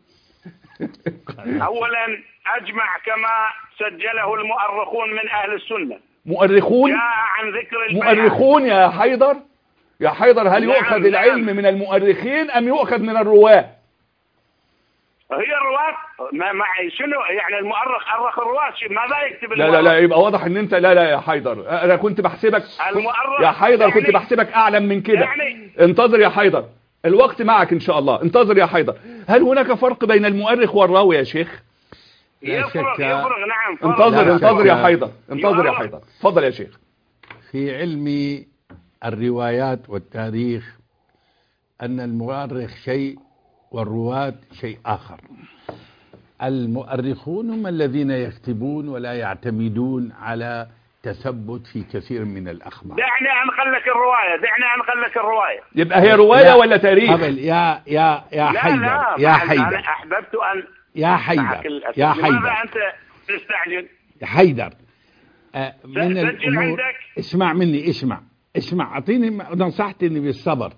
اولا اجمع كما سجله المؤرخون من اهل السنة. مؤرخون؟ جاء عن ذكر البيعة. مؤرخون يا حيدر، يا حيدر، هل نعم يؤخذ نعم. العلم من المؤرخين ام يؤخذ من الرواة؟ هي الرواة ما معي شنو يعني؟ المؤرخ أرخ الرواة، ماذا يكتب لا لا لا، يبقى واضح ان انت لا لا يا حيدر، انا كنت بحسبك المؤرخ يا حيدر يعني كنت بحسبك اعلم من كده. يعني انتظر يا حيدر، الوقت معك ان شاء الله، انتظر يا حيدر. هل هناك فرق بين المؤرخ والراوي يا شيخ؟ يفرق يفرق نعم فرق. انتظر انتظر يا حيدر، انتظر يا حيدر، تفضل يا شيخ. في علم الروايات والتاريخ أن المؤرخ شيء والرواة شيء آخر. المؤرخون هم الذين يكتبون ولا يعتمدون على تثبت في كثير من الأخبار. دعني أنقل لك الرواية، دعني أنقل لك الرواية. يبقى هي رواية ولا تاريخ؟ قبل يا يا يا حيدر، لا يا حيدر، أنا أحببت أن يا حيدر يا حيدر، لماذا أنت تستعجل؟ حيدر، آه من الأمور، عندك. اسمع مني، اسمع اسمع أعطيني نصحتني بالصبر.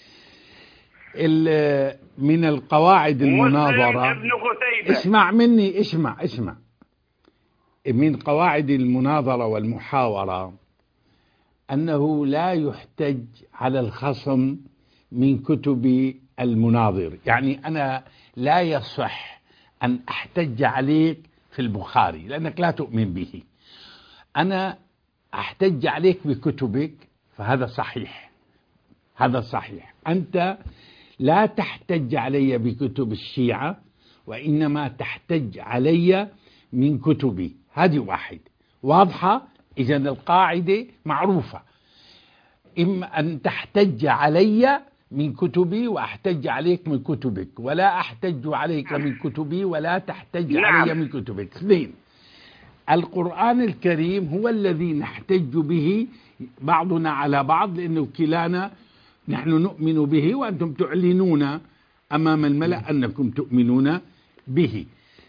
من القواعد المناظرة، اسمع مني، اسمع اسمع من قواعد المناظرة والمحاورة أنه لا يحتج على الخصم من كتب المناظر. يعني أنا لا يصح أن أحتج عليك في البخاري لأنك لا تؤمن به، أنا أحتج عليك بكتبك، فهذا صحيح، هذا صحيح. أنت لا تحتج علي بكتب الشيعة، وإنما تحتج علي من كتبي، هذه واحد واضحة. إذن القاعدة معروفة، إما أن تحتج علي من كتبي وأحتج عليك من كتبك، ولا أحتج عليك من كتبي ولا تحتج نعم. علي من كتبك. اثنين، القرآن الكريم هو الذي نحتج به بعضنا على بعض، لأنه كلانا نحن نؤمن به وأنتم تعلنون أمام الملأ أنكم تؤمنون به.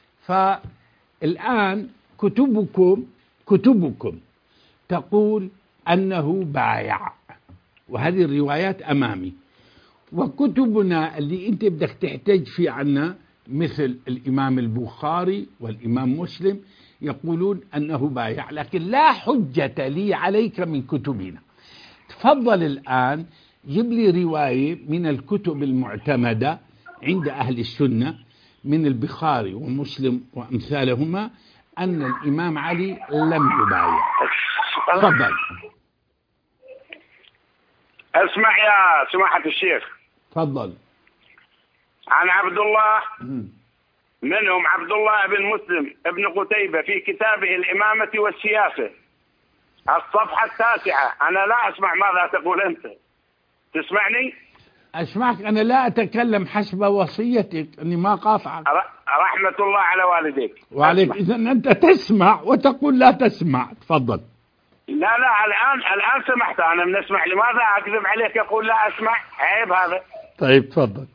فالآن كتبكم كتبكم تقول أنه بايع، وهذه الروايات أمامي. وكتبنا اللي أنت بدك تحتاج في عنا مثل الإمام البخاري والإمام مسلم يقولون أنه بايع، لكن لا حجة لي عليك من كتبنا. تفضل الآن جيب لي رواية من الكتب المعتمدة عند أهل السنة من البخاري ومسلم وأمثالهما أن الإمام علي لم يبايع. تفضل. اسمع يا سماحة الشيخ. تفضل. عن عبد الله منهم عبد الله بن مسلم ابن قتيبة في كتابه الإمامة والسياسة الصفحة التاسعة. أنا لا أسمع ماذا تقول أنت، تسمعني؟ أسمعك، أنا لا أتكلم حسب وصيتك، أني ما قاطعك. رحمة الله على والديك. وعليك. إذا أنت تسمع وتقول لا تسمع. تفضل. لا لا الآن الآن سمحت، أنا بنسمع. لماذا أكذب عليك أقول لا أسمع؟ عيب هذا. طيب تفضل.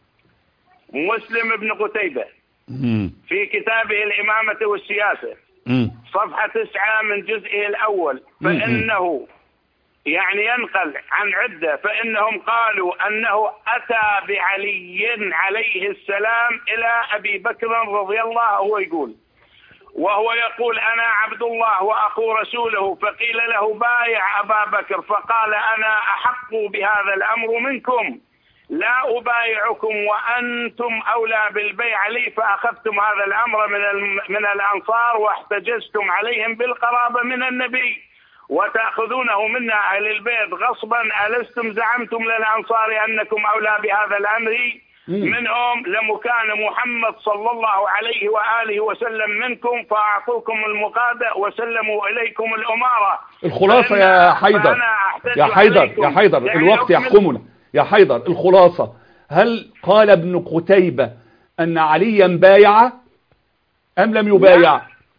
مسلم ابن قتيبة مم. في كتابه الإمامة والسياسة مم. صفحة تسعة من جزئه الأول، فإنه يعني ينقل عن عدة، فإنهم قالوا أنه أتى بعلي عليه السلام إلى أبي بكر رضي الله، هو يقول وهو يقول أنا عبد الله وأخو رسوله، فقيل له بايع أبا بكر، فقال أنا أحق بهذا الأمر منكم، لا أبايعكم وأنتم أولى بالبيع لي، فأخذتم هذا الأمر من من الأنصار واحتجزتم عليهم بالقرابة من النبي وتأخذونه منا أهل البيت غصبا، ألستم زعمتم للأنصار أنكم أولى بهذا الأمر منهم لمكان محمد صلى الله عليه وآله وسلم منكم، فأعطوكم المقادة وسلموا إليكم الأمارة. الخلاصة يا حيدر يا حيدر يا حيدر يعني الوقت يحكمنا يا حيدر. الخلاصة، هل قال ابن قتيبة أن عليا بايع أم لم يبايع؟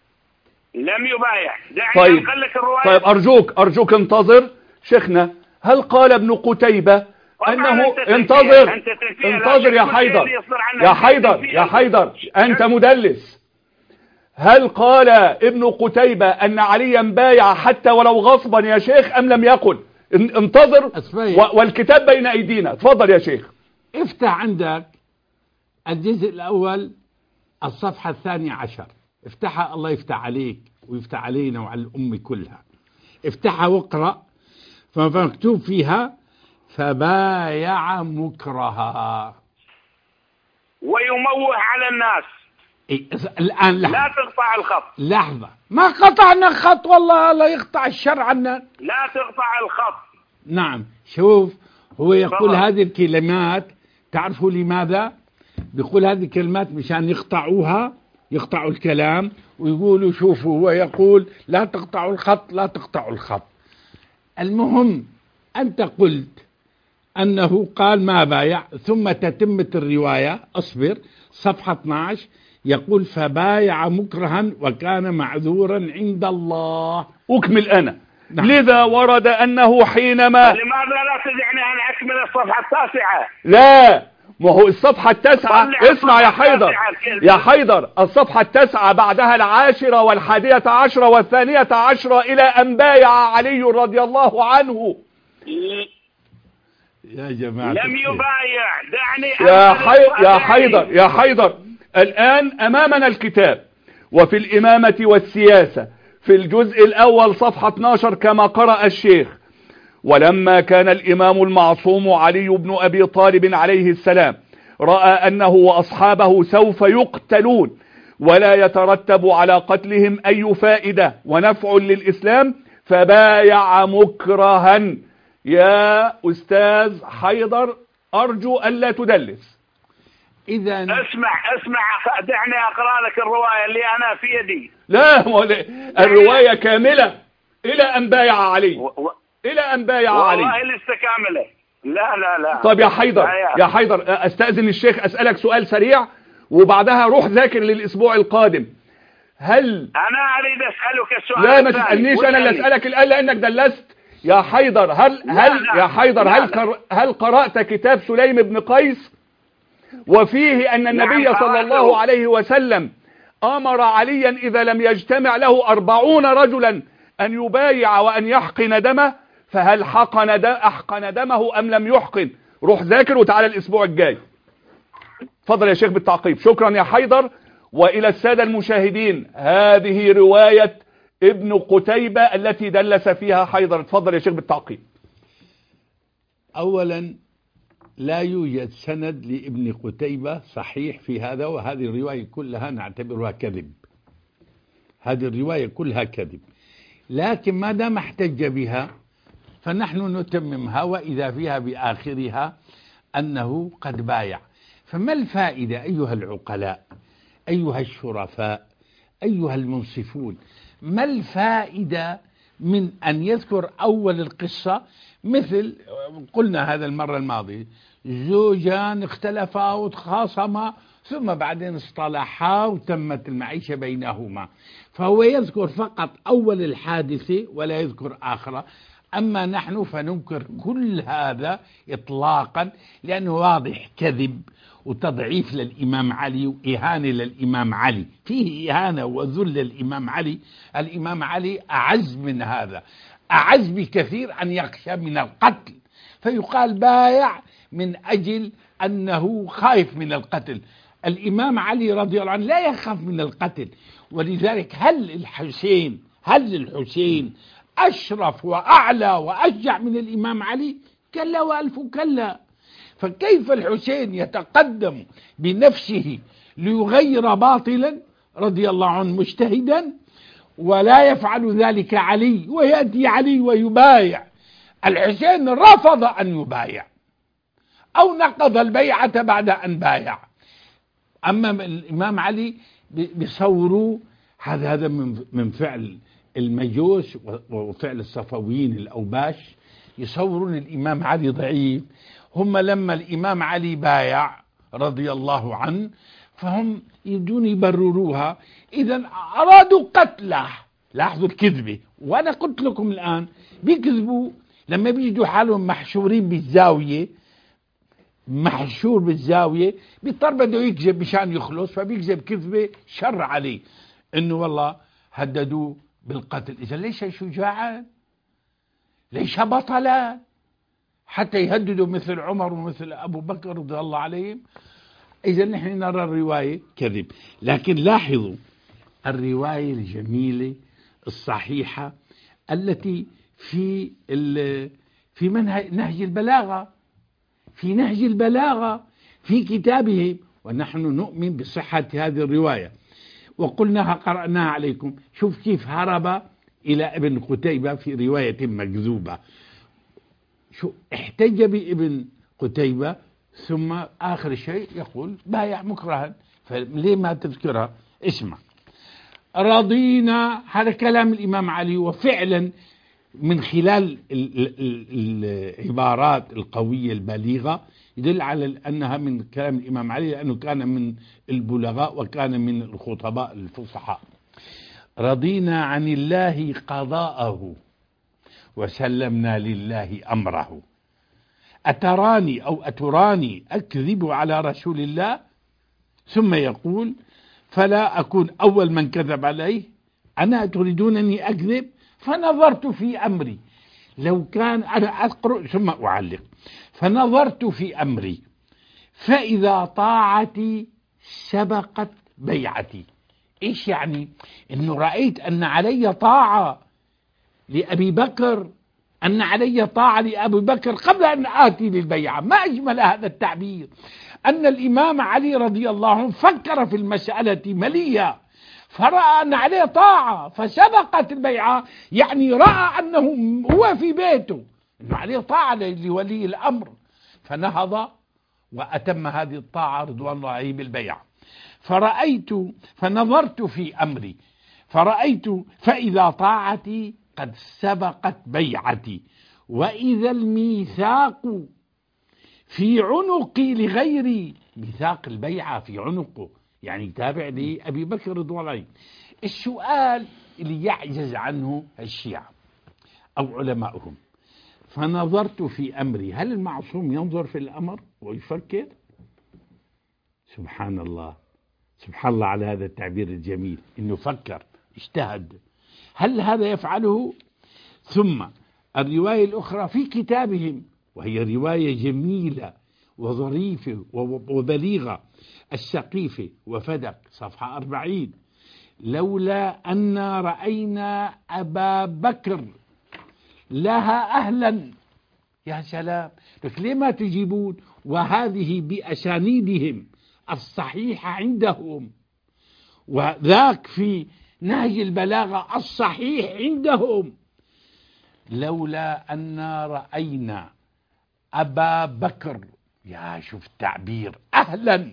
لم يبايع. طيب. طيب أرجوك أرجوك انتظر شيخنا. هل قال ابن قتيبة أنه انتظر انتظر يا حيدر يا حيدر يا حيدر أنت مدلس. هل قال ابن قتيبة أن عليا بايع حتى ولو غصبا يا شيخ أم لم يقل؟ انتظر والكتاب بين أيدينا. تفضل يا شيخ. افتح عندك الجزء الأول الصفحة الثانية عشر، افتحها، الله يفتح عليك ويفتح علينا وعلى الأمة كلها. افتحها واقرأ، فمكتوب فيها فبايع مكرها ويموه على الناس. إيه الآن لحظة. لا تقطع الخط. لحظة، ما قطعنا الخط والله، لا يقطع الشر عنا. لا تقطع الخط. نعم. شوف، هو يقول طبعا. هذه الكلمات تعرفوا لماذا؟ بيقول هذه الكلمات مشان يقطعوها، يقطعوا الكلام ويقولوا شوفوا، هو يقول لا تقطعوا الخط لا تقطعوا الخط. المهم أنت قلت أنه قال ما بايع، ثم تتمة الرواية، أصبر، صفحة اثناشر يقول فبايع مكرها وكان معذورا عند الله. أكمل أنا. نعم. لذا ورد أنه حينما لماذا لا تدعني أن أكمل الصفحة التاسعة؟ لا، ما هو الصفحة التاسعة، اسمع يا حيدر يا حيدر، الصفحة التاسعة بعدها العاشرة والحادية عشرة والثانية عشرة إلى أن بايع علي رضي الله عنه. يا جماعة لم يبايع. دعني يا حي... يا حيدر يا حيدر الآن أمامنا الكتاب، وفي الإمامة والسياسة في الجزء الأول صفحة اثناشر كما قرأ الشيخ: ولما كان الإمام المعصوم علي بن أبي طالب عليه السلام رأى أنه وأصحابه سوف يقتلون ولا يترتب على قتلهم أي فائدة ونفع للإسلام فبايع مكرها. يا أستاذ حيدر أرجو ألا تدلس. إذا اسمع اسمع دعني أقرأ لك الرواية اللي أنا في يدي. لا، الرواية كاملة إلى أن بايع علي و... و... إلى أن بايع علي والله لسه كاملة. لا لا لا. طيب يا حيدر يا حيدر أستأذن الشيخ أسألك سؤال سريع وبعدها روح ذاكر للأسبوع القادم. هل أنا أريد أسألك السؤال لا ما تسألنيش أنا اللي أسألك الآن لأنك دلست يا حيدر. هل هل لا يا حيدر لا هل لا. هل قرأت كتاب سليم بن قيس وفيه أن النبي نعم صلى الله عليه وسلم أمر عليا إذا لم يجتمع له أربعون رجلا أن يبايع وأن يحقن دمه فهل حقن دم أحقن دمه أم لم يحقن؟ روح ذاكر وتعالى الأسبوع الجاي. اتفضل يا شيخ بالتعقيب. شكرا يا حيدر. وإلى السادة المشاهدين، هذه رواية ابن قتيبة التي دلس فيها حيدر. اتفضل يا شيخ بالتعقيب. أولا لا يوجد سند لابن قتيبة صحيح في هذا، وهذه الرواية كلها نعتبرها كذب. هذه الرواية كلها كذب، لكن ما دام احتج بها فنحن نتممها، وإذا فيها بآخرها أنه قد بايع. فما الفائدة أيها العقلاء، أيها الشرفاء، أيها المنصفون، ما الفائدة من أن يذكر أول القصة مثل قلنا هذا المرة الماضية، زوجان اختلفا وتخاصما ثم بعدين اصطلحا وتمت المعيشة بينهما، فهو يذكر فقط أول الحادثة ولا يذكر آخرة. أما نحن فننكر كل هذا إطلاقا، لأنه واضح كذب وتضعيف للإمام علي وإهانة للإمام علي، فيه إهانة وذل للإمام علي. الإمام علي أعز من هذا، أعز بكثير أن يخشى من القتل، فيقال بايع من أجل أنه خايف من القتل. الإمام علي رضي الله عنه لا يخاف من القتل، ولذلك هل الحسين هل الحسين أشرف وأعلى وأشجع من الإمام علي؟ كلا وألف كلا. فكيف الحسين يتقدم بنفسه ليغير باطلا رضي الله عنه مجتهدا، ولا يفعل ذلك علي، ويأتي علي ويبايع؟ الحسين رفض أن يبايع أو نقض البيعة بعد أن بايع. أما الإمام علي بيصوروا هذا هذا من فعل المجوس وفعل الصفويين الأوباش، يصورون الإمام علي ضعيف. هم لما الإمام علي بايع رضي الله عنه فهم يريدون يبرروها، إذا أرادوا قتله. لاحظوا الكذبة، وأنا قلت لكم الآن بيكذبوا لما بيجدوا حالهم محشورين بالزاوية، محشور بالزاوية بيضطر بده يكذب مشان يخلص، فبيكذب كذبة شر عليه إنه والله هددوه بالقتل. إذا ليس شجاعا، ليس بطلا حتى يهددوا مثل عمر ومثل أبو بكر رضي الله عليهم. إذا نحن نرى الرواية كذب. لكن لاحظوا الرواية الجميلة الصحيحة التي في في منهج نهج البلاغة، في نهج البلاغة في كتابه، ونحن نؤمن بصحة هذه الرواية وقلناها قرأناها عليكم. شوف كيف هرب إلى ابن قتيبة في رواية مكذوبة، شو احتج بابن قتيبة ثم آخر شيء يقول بايع مكرها. فليه ما تذكرها؟ اسمع، رضينا، هذا كلام الإمام علي، وفعلا من خلال العبارات القوية البليغة يدل على أنها من كلام الإمام علي، لأنه كان من البلغاء وكان من الخطباء الفصحاء. رضينا عن الله قضاءه وسلمنا لله أمره، أتراني أو أتراني أكذب على رسول الله؟ ثم يقول فلا أكون أول من كذب عليه، أنا تريدونني أكذب؟ فنظرت في أمري، لو كان أنا أقرأ ثم أعلق. فنظرت في أمري فإذا طاعتي سبقت بيعتي. إيش يعني؟ إنه رأيت أن علي طاعة لأبي بكر، أن علي طاعة لأبي بكر قبل أن آتي للبيعة. ما أجمل هذا التعبير، أن الإمام علي رضي الله عنه فكر في المسألة مليا، فرأى أن عليه طاعة فسبقت البيعة، يعني رأى أنه هو في بيته أنه عليه طاعة لولي الأمر، فنهض وأتم هذه الطاعة رضوان الله عليه بالبيعة. فرأيت فنظرت في أمري فرأيت فإذا طاعتي قد سبقت بيعتي، وإذا الميثاق في عنقي لغيري، ميثاق البيعة في عنقه يعني تابع لأبي بكر رضوان الله عليه. السؤال اللي يعجز عنه الشيعة أو علماؤهم، فنظرت في أمري، هل المعصوم ينظر في الأمر ويفكر؟ سبحان الله، سبحان الله على هذا التعبير الجميل، إنه فكر اجتهد. هل هذا يفعله؟ ثم الرواية الأخرى في كتابهم، وهي رواية جميلة وظريفة وبليغة، السقيفة وفدك صفحة أربعين: لولا أن رأينا أبا بكر لها أهلا. يا سلام، لك ليه ما تجيبون؟ وهذه بأسانيدهم الصحيحة عندهم، وذاك في نهج البلاغة الصحيح عندهم. لولا أن رأينا أبا بكر، يا شوف التعبير، أهلا،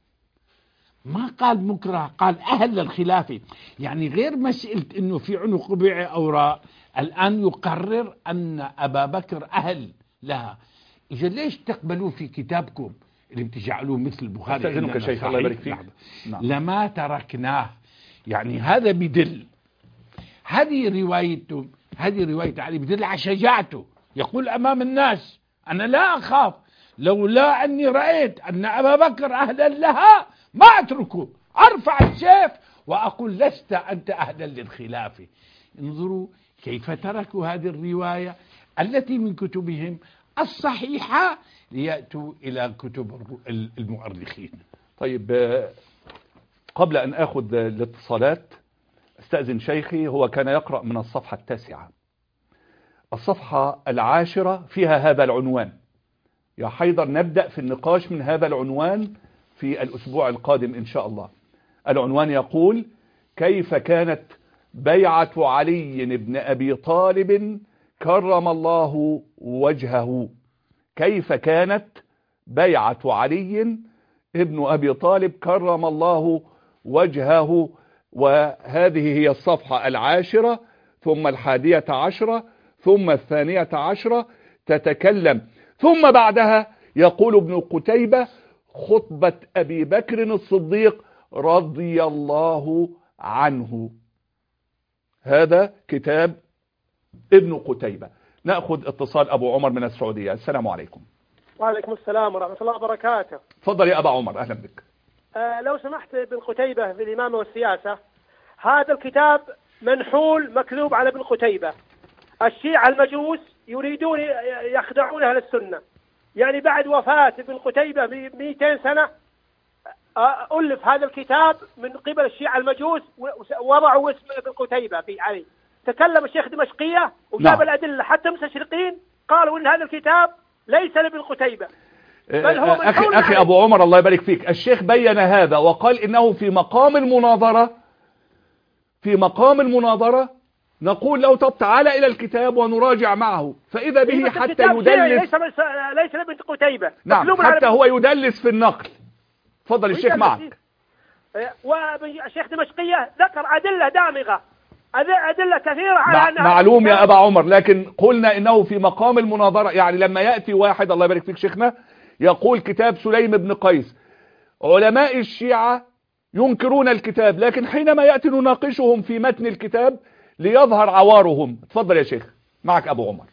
ما قال مكره، قال أهل الخلافة. يعني غير مسألة أنه في عنق بيع أوراق، الآن يقرر أن أبا بكر أهل لها. إذا ليش تقبلوه في كتابكم اللي بتجعلوه مثل البخاري؟ أستاذنك شيخ، الله يبارك فيك. نعم. لما تركناه، يعني هذا بدل، هذه روايته، هذه رواية علي بدل على شجاعته، يقول أمام الناس أنا لا أخاف، لولا أني رأيت أن أبا بكر أهلا لها ما أتركه، أرفع السيف وأقول لست أنت أهلا للخلافة. انظروا كيف تركوا هذه الرواية التي من كتبهم الصحيحة ليأتوا إلى كتب المؤرخين. طيب، قبل أن أخذ الاتصالات استأذن شيخي، هو كان يقرأ من الصفحة التاسعة، الصفحة العاشرة فيها هذا العنوان. يا حيدر نبدأ في النقاش من هذا العنوان في الأسبوع القادم إن شاء الله. العنوان يقول: كيف كانت بيعة علي بن أبي طالب كرم الله وجهه. كيف كانت بيعة علي ابن أبي طالب كرم الله وجهه. وهذه هي الصفحة العاشرة، ثم الحادية عشرة، ثم الثانية عشرة تتكلم، ثم بعدها يقول ابن قتيبة: خطبة أبي بكر الصديق رضي الله عنه. هذا كتاب ابن قتيبة. نأخذ اتصال أبو عمر من السعودية. السلام عليكم. وعليكم السلام ورحمة الله وبركاته. تفضل يا أبا عمر، أهلا بك. آه لو سمحت، ابن قتيبة في الإمامة والسياسة، هذا الكتاب منحول مكذوب على ابن قتيبة. الشيعة المجوس يريدون يخدعون أهل السنة، يعني بعد وفاة ابن قتيبة ب مئتين سنة ألف هذا الكتاب من قبل الشيعة المجوس، ووضعوا اسم ابن قتيبة في علي. تكلم الشيخ دمشقية وجاب نعم. الأدلة، حتى المستشرقين قالوا إن هذا الكتاب ليس لابن قتيبة، بل هو أخي, أخي أبو عمر الله يبارك فيك، الشيخ بين هذا وقال إنه في مقام المناظرة، في مقام المناظرة نقول له طب تعالى إلى الكتاب ونراجع معه، فإذا به حتى يدلس، ليس ليس لابن قتيبة. نعم، حتى هو يدلس في النقل. تفضل الشيخ معك. والشيخ دمشقية ذكر أدلة دامغة، أدلة كثيرة على أنها معلوم يا أبا عمر، لكن قلنا إنه في مقام المناظرة. يعني لما يأتي واحد، الله يبارك فيك شيخنا، يقول كتاب سليم بن قيس، علماء الشيعة ينكرون الكتاب، لكن حينما يأتي نناقشهم في متن الكتاب ليظهر عوارهم. تفضل يا شيخ، معك أبو عمر.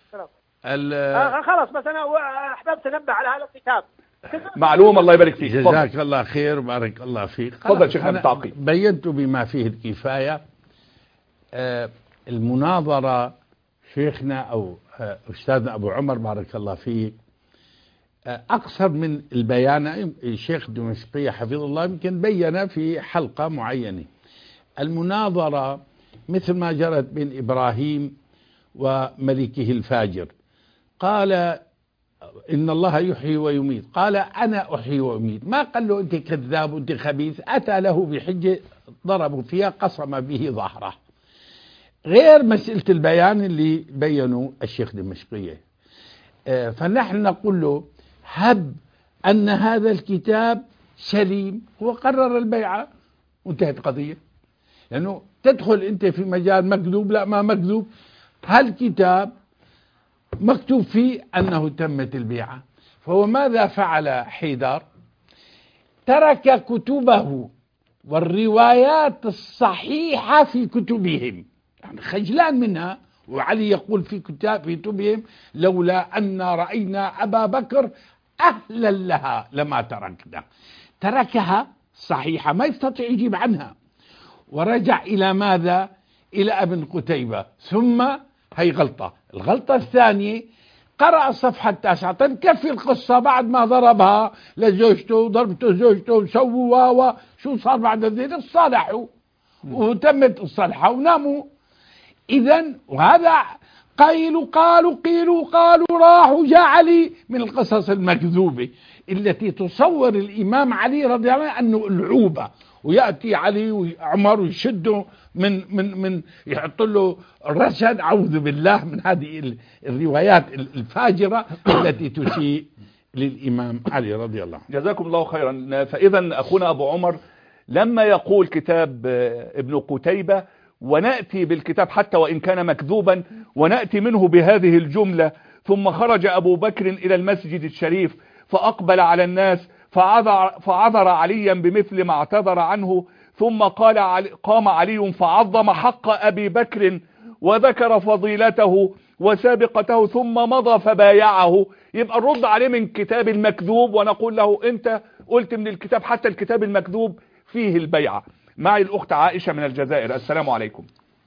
آه خلاص، بس أنا أحببت أنبه على هذا الكتاب. معلوم، الله يبارك فيك. جزاك الله خير وبارك الله فيك. تفضل شيخنا بالتعقيب. بينت بما فيه الكفاية. آه المناظرة شيخنا أو آه أستاذنا أبو عمر بارك الله فيك آه أقصر من البيان. الشيخ دمشقية حفظه الله يمكن بيّن في حلقة معينة. المناظرة مثل ما جرت بين إبراهيم وملكه الفاجر، قال إن الله يحيي ويميت، قال أنا أحيي وأميت، ما قال له أنت كذاب وأنت خبيث، أتى له بحجة ضربوا فيها قصم به ظهره، غير مسألة البيان اللي بيّنوا الشيخ دمشقية. فنحن نقول له هب أن هذا الكتاب سليم، هو قرر البيعة وانتهت قضية، لأنه تدخل أنت في مجال مكذوب، لا ما مكذوب، هالكتاب مكتوب فيه أنه تمت البيعة. فهو ماذا فعل حيدر؟ ترك كتبه والروايات الصحيحة في كتبهم، يعني خجلان منها. وعلي يقول في كتاب في كتبهم لولا أن رأينا أبا بكر أهلا لها لما تركنا. تركها صحيحة ما يستطيع يجيب عنها، ورجع إلى ماذا؟ إلى ابن قتيبة. ثم هي غلطة، الغلطة الثانية قرأ الصفحة التاسعة. طيب كفي القصة بعد ما ضربها لزوجته وضربته زوجته وسووا و شو صار بعد ذلك؟ صالحوا وتمت الصلحة وناموا. إذا وهذا قيل قالوا قيلوا قالوا راحوا جاء علي من القصص المكذوبة التي تصور الإمام علي رضي الله عنه أنه العوبة، ويأتي علي وعمر ويشده من من من يحط له رشد، أعوذ بالله من هذه الروايات الفاجرة التي تسيء للإمام علي رضي الله عنه. جزاكم الله خيرا. فإذا أخونا أبو عمر لما يقول كتاب ابن قتيبة ونأتي بالكتاب حتى وإن كان مكذوبا ونأتي منه بهذه الجملة: ثم خرج أبو بكر إلى المسجد الشريف فأقبل على الناس فعذر, فعذر عليا بمثل ما اعتذر عنه، ثم قال علي قام علي فعظم حق أبي بكر وذكر فضيلته وسابقته ثم مضى فبايعه. يبقى الرد عليه من كتاب المكذوب ونقول له أنت قلت من الكتاب حتى الكتاب المكذوب فيه البيعة. معي الأخت عائشة من الجزائر. السلام عليكم.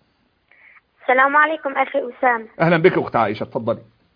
السلام عليكم أخي أسامة. أهلا بك أخت عائشة، تفضلي.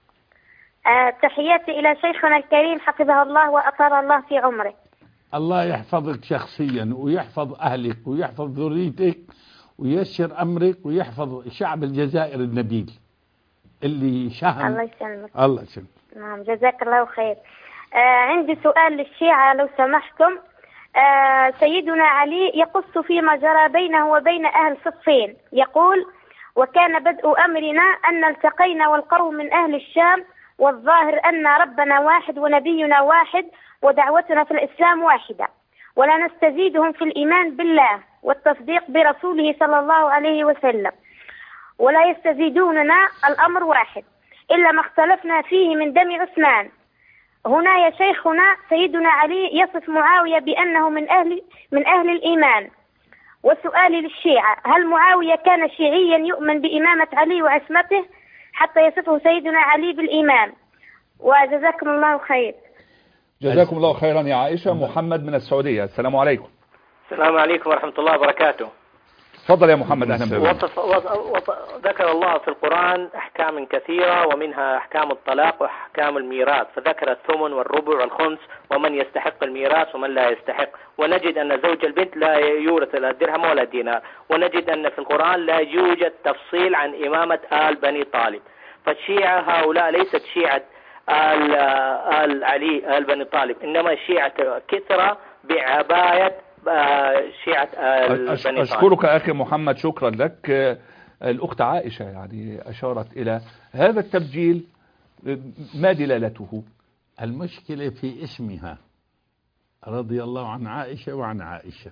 أه تحياتي إلى شيخنا الكريم حفظه الله وأطال الله في عمره. الله يحفظك شخصيا ويحفظ أهلك ويحفظ ذريتك وييسر أمرك ويحفظ شعب الجزائر النبيل اللي شهم. الله يسلمك. الله يسلمك. نعم جزاك الله خير. آه عندي سؤال للشيعة لو سمحتم. آه سيدنا علي يقص فيما جرى بينه وبين أهل صفين، يقول: وكان بدء أمرنا أن التقينا والقوم من أهل الشام، والظاهر أن ربنا واحد ونبينا واحد ودعوتنا في الإسلام واحدة، ولا نستزيدهم في الإيمان بالله والتصديق برسوله صلى الله عليه وسلم، ولا يستزيدوننا الأمر واحد إلا ما اختلفنا فيه من دم عثمان. هنا يا شيخنا سيدنا علي يصف معاوية بأنه من أهل من أهل الإيمان. وسؤالي للشيعة: هل معاوية كان شيعيا يؤمن بإمامة علي وعصمته حتى يصفه سيدنا علي بالإيمان؟ وجزاكم الله خير. جزاكم الله خيرا يا عائشة. محمد من السعودية. السلام عليكم. السلام عليكم ورحمة الله وبركاته. تفضل يا محمد. أهلا بك. وصف وصف ذكر الله في القرآن أحكام كثيرة، ومنها أحكام الطلاق وأحكام الميراث، فذكر الثمن والربع والخمس ومن يستحق الميراث ومن لا يستحق. ونجد أن زوج البنت لا يورث لا درهم ولا دينار. ونجد أن في القرآن لا يوجد تفصيل عن إمامة آل بني طالب. فالشيعة هؤلاء ليست شيعة آل, آل علي آل بني طالب، إنما شيعة كثرة بعباية شيعة آل بني طالب. أشكرك أخي محمد، شكرا لك. الأخت عائشة يعني أشارت إلى هذا التبجيل، ما دلالته؟ المشكلة في اسمها رضي الله عن عائشة وعن عائشة،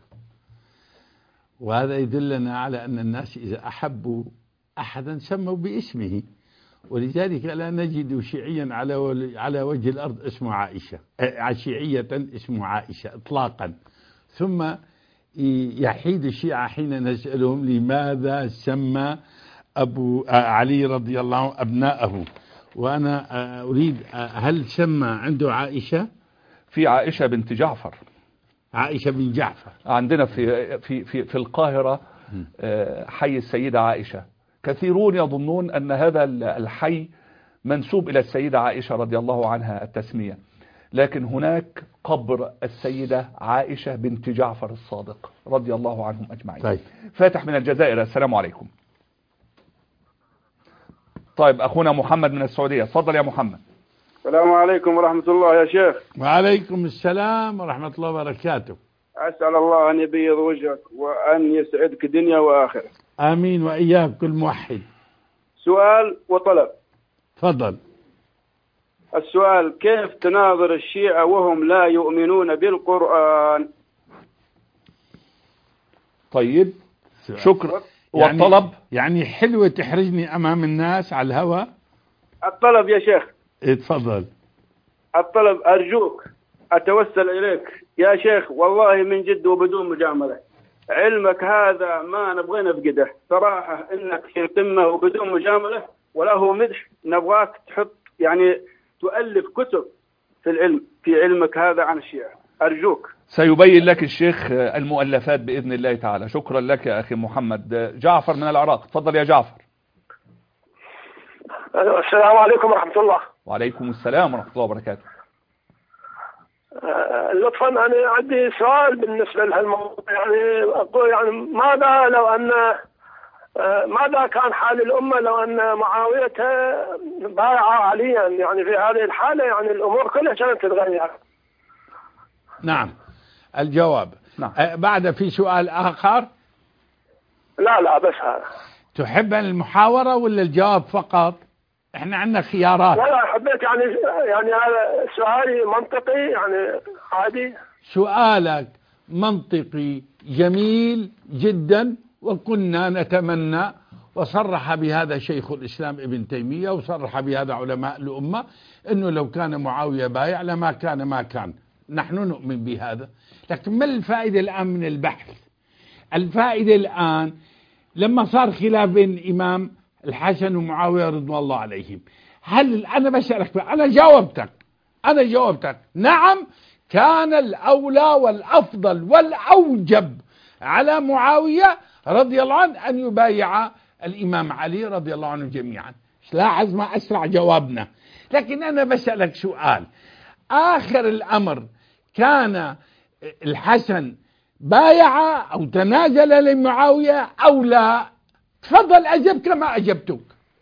وهذا يدلنا على أن الناس إذا أحبوا أحدا سموا باسمه، ولذلك لا نجد شيعيا على على وجه الأرض اسمه عائشة، شيعية اسمه عائشة إطلاقا. ثم يحيد الشيعة حين نسألهم لماذا سمى أبو علي رضي الله عنه أبناءه، وأنا أريد هل سمى عنده عائشة؟ في عائشة بنت جعفر. عائشة بن جعفر عندنا في في في في القاهرة حي السيدة عائشة. كثيرون يظنون أن هذا الحي منسوب إلى السيدة عائشة رضي الله عنها التسمية، لكن هناك قبر السيدة عائشة بنت جعفر الصادق رضي الله عنهم أجمعين. طيب. فاتح من الجزائر. السلام عليكم. طيب أخونا محمد من السعودية. تفضل يا محمد. السلام عليكم ورحمة الله يا شيخ. وعليكم السلام ورحمة الله وبركاته. أسأل الله أن يبيض وجهك وأن يسعدك دنيا وآخرة. آمين وإياك كل موحد. سؤال وطلب. تفضل. السؤال: كيف تناظر الشيعة وهم لا يؤمنون بالقرآن؟ طيب شكرا. يعني والطلب يعني حلوة تحرجني أمام الناس على الهوى. الطلب يا شيخ. اتفضل. الطلب: أرجوك أتوسل إليك يا شيخ والله من جد وبدون مجاملة، علمك هذا ما نبغى نفقده صراحة، إنك في قمة وبدون مجاملة ولا هو مدح، نبغاك تحط يعني تؤلف كتب في العلم في علمك هذا عن الشيعة، أرجوك. سيبين لك الشيخ المؤلفات بإذن الله تعالى. شكرا لك يا أخي محمد. جعفر من العراق. تفضل يا جعفر. السلام عليكم ورحمة الله. وعليكم السلام ورحمة الله وبركاته. لطفا أنا عندي سؤال بالنسبة لهالموضوع، يعني أقول يعني ماذا لو أن ماذا كان حال الأمة لو أن معاوية بايع عليا؟ يعني في هذه الحالة يعني الأمور كلها كانت تتغير. نعم الجواب. نعم. أه بعد في سؤال آخر؟ لا لا بس هذا. تحب المحاورة ولا الجواب فقط؟ احنا عندنا خيارات. لا لا حبيت يعني يعني هذا سؤالي منطقي يعني عادي. سؤالك منطقي جميل جدا، وكنا نتمنى، وصرح بهذا شيخ الإسلام ابن تيمية وصرح بهذا علماء الأمة، أنه لو كان معاوية بايع لما كان ما كان. نحن نؤمن بهذا. لكن ما الفائدة الآن من البحث؟ الفائدة الآن لما صار خلاف بين الإمام الحسن ومعاوية رضوان الله عليهم، هل أنا بسألك، أنا جاوبتك أنا جاوبتك نعم كان الأولى والأفضل والأوجب على معاوية رضي الله عنه أن يبايع الإمام علي رضي الله عنه جميعا. لاحظ ما أسرع جوابنا. لكن أنا بسألك سؤال، آخر الأمر كان الحسن بايع أو تنازل لمعاوية أو لا؟ تفضل أجب كما أجبتك.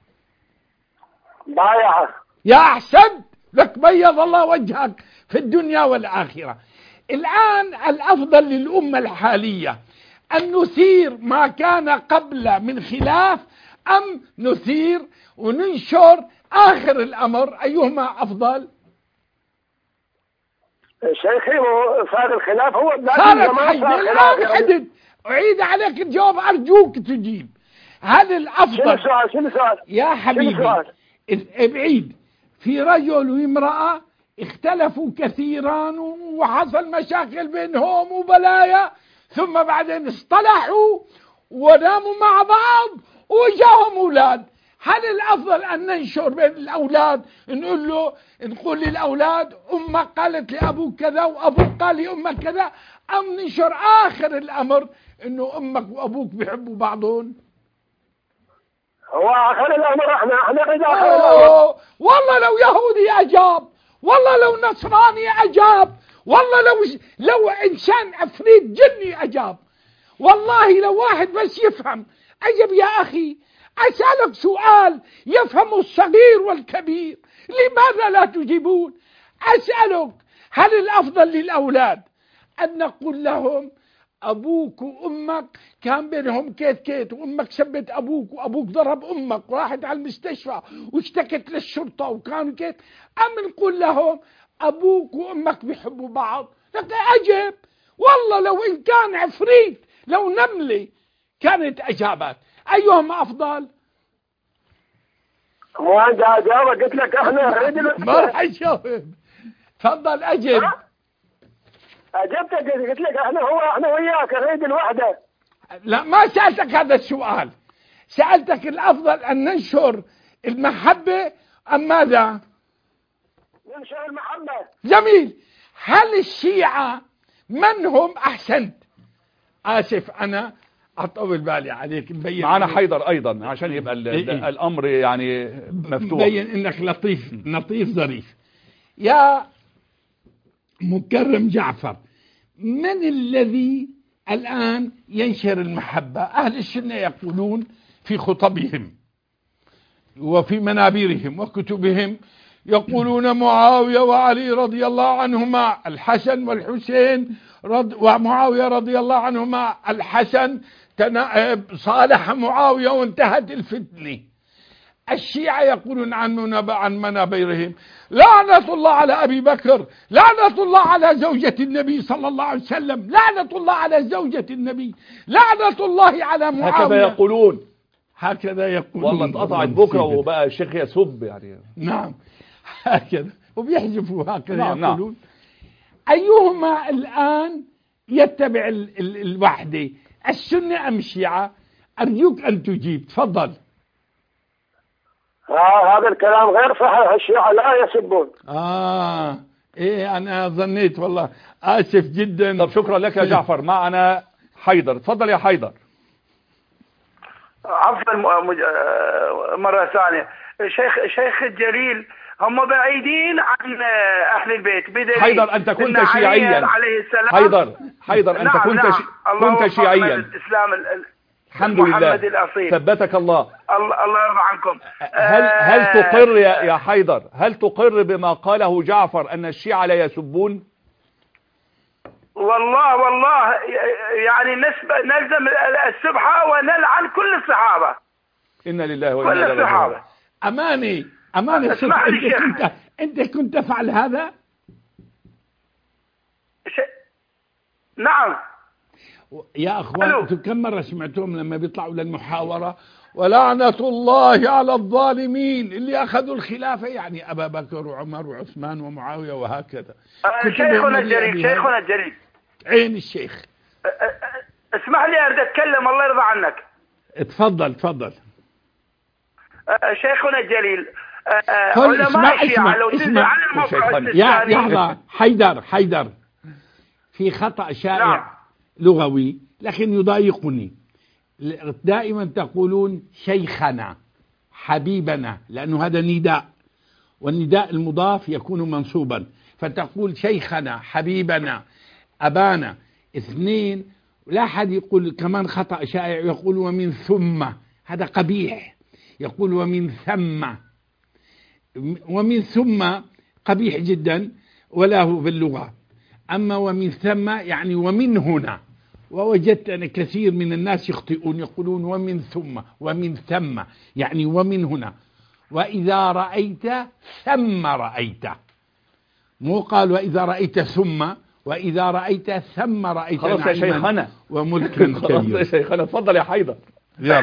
بايع. يا أحسن لك، بيض الله وجهك في الدنيا والآخرة. الآن الأفضل للأمة الحالية أن نثير ما كان قبل من خلاف، أم نثير وننشر آخر الأمر؟ أيهما أفضل؟ شيخي صار الخلاف هو صار الآن حدد. أعيد عليك الجواب أرجوك تجيب. هل الأفضل؟ شنو السؤال؟ شنو السؤال؟ يا حبيبي ابعيد. في رجل وامرأة اختلفوا كثيرا وحصل مشاكل بينهم وبلايا، ثم بعدين اصطلحوا وناموا مع بعض وجاهم أولاد. هل الأفضل أن ننشر بين الأولاد، نقول له نقول للأولاد أمك قالت لأبوك كذا وأبوك قال لأمك كذا، أم ننشر آخر الأمر أنه أمك وأبوك بيحبوا بعضهم؟ هو آخر الأمر احنا احنا قد آخر الأمر. والله لو يهودي أجاب، والله لو نصراني أجاب، والله لو لو إنسان عفريت جني أجاب، والله لو واحد بس يفهم أجب. يا أخي أسألك سؤال يفهم الصغير والكبير، لماذا لا تجيبون؟ أسألك هل الأفضل للأولاد أن نقول لهم أبوك وأمك كان بينهم كيت كيت، وأمك سبت أبوك وأبوك ضرب أمك وراحت على المستشفى واشتكت للشرطة وكانوا كيت، أم نقول لهم أبوك وأمك بيحبوا بعض؟ لك أجب. والله لو إن كان عفريت لو نملي كانت أجابات. أيهما أفضل؟ هو أنت أجابة قلت لك احنا نريد ما راح أجاوب. تفضل أجب. أجبتك قلت لك احنا هو احنا وياك نريد الوحدة. لا ما سألتك هذا السؤال، سألتك الأفضل أن ننشر المحبة أم ماذا؟ ننشر المحبة. جميل. هل الشيعة من هم؟ أحسنت. آسف أنا أطول بالي عليك. مبين معنا حيدر أيضا عشان يبقى ال إيه إيه. الأمر يعني مفتوح. مبين إنك لطيف لطيف ظريف. يا مكرم جعفر، من الذي الآن ينشر المحبة؟ أهل السنة يقولون في خطبهم وفي منابرهم وكتبهم، يقولون معاوية وعلي رضي الله عنهما الحسن والحسين رض ومعاوية رضي الله عنهما الحسن صالح معاوية وانتهت الفتنة. الشيعة يقولون عن عن منابرهم لعنة الله على أبي بكر، لعنة الله على زوجة النبي صلى الله عليه وسلم، لعنة الله على زوجة النبي، لعنة الله على معاوية. هكذا يقولون. هكذا يقولون. والله اتقطعت بكرة وبقى الشيخ يسب يعني. نعم هكذا وبيحذفوا هكذا. نعم يقولون. نعم. أيهما الآن يتبع ال ال الوحدة، السنة أم الشيعة؟ أرجوك أن تجيب. تفضل. آه هذا الكلام غير صحيح، الشيعة لا يسبون. آه إيه أنا ظنيت والله، آسف جدا. طب شكرا لك يا جعفر. معنا حيدر. تفضل يا حيدر. عفوا مرة ثانية، شيخ شيخ الجليل هم بعيدين عن أهل البيت بدليل حيدر أنت كنت إن شيعيا. عليه السلام حيدر حيدر أنت نعم كنت نعم. شي... الله كنت شيعيا. الإسلام ال- الحمد محمد لله الأصيل. ثبتك الله. الله الله يرضى عنكم. هل هل آه، تقر يا يا حيدر، هل تقر بما قاله جعفر أن الشيعة لا يسبون؟ والله والله يعني نسب نلزم السبحة ونلعن كل الصحابة. إنا لله وإنا كل إليه راجعون. الصحابة. أماني أماني الصدق، اسمح لي أنت شيخ. كنت أنت كنت تفعل هذا؟ ش... نعم. يا أخوان ألو. أنتم كم مرة سمعتهم لما بيطلعوا للمحاورة ولعنة الله على الظالمين اللي أخذوا الخلافة، يعني أبا بكر وعمر وعثمان ومعاوية وهكذا. آه، كتبهم شيخنا مليئة الجليل بهذا. شيخنا الجليل عين الشيخ. أ- أ- اسمح لي أريد أتكلم الله يرضى عنك. اتفضل تفضل. آه، شيخنا الجليل آه، آه، قل علماء اسمع الشيعة اسمع لو تنزل اسمع. على الموقع شيخنا. يا الثاني. لحظة حيدر حيدر في خطأ شائع نعم. لغوي لكن يضايقني. دائما تقولون شيخنا حبيبنا لأنه هذا نداء، والنداء المضاف يكون منصوبا، فتقول شيخنا حبيبنا أبانا. اثنين، لا أحد يقول كمان خطأ شائع يقول ومن ثم، هذا قبيح. يقول ومن ثم، ومن ثم قبيح جدا ولا هو في اللغة. أما ومن ثم يعني ومن هنا، ووجدت أن كثير من الناس يخطئون يقولون ومن ثم ومن ثم يعني ومن هنا. وإذا رأيت ثم رأيت، مو قال وإذا رأيت ثم، وإذا رأيت ثم رأيت خلاص يا نعيما شيخنا. وملكا خلاص يا كبيرا. شيخنا اتفضل يا حيدر. يلا.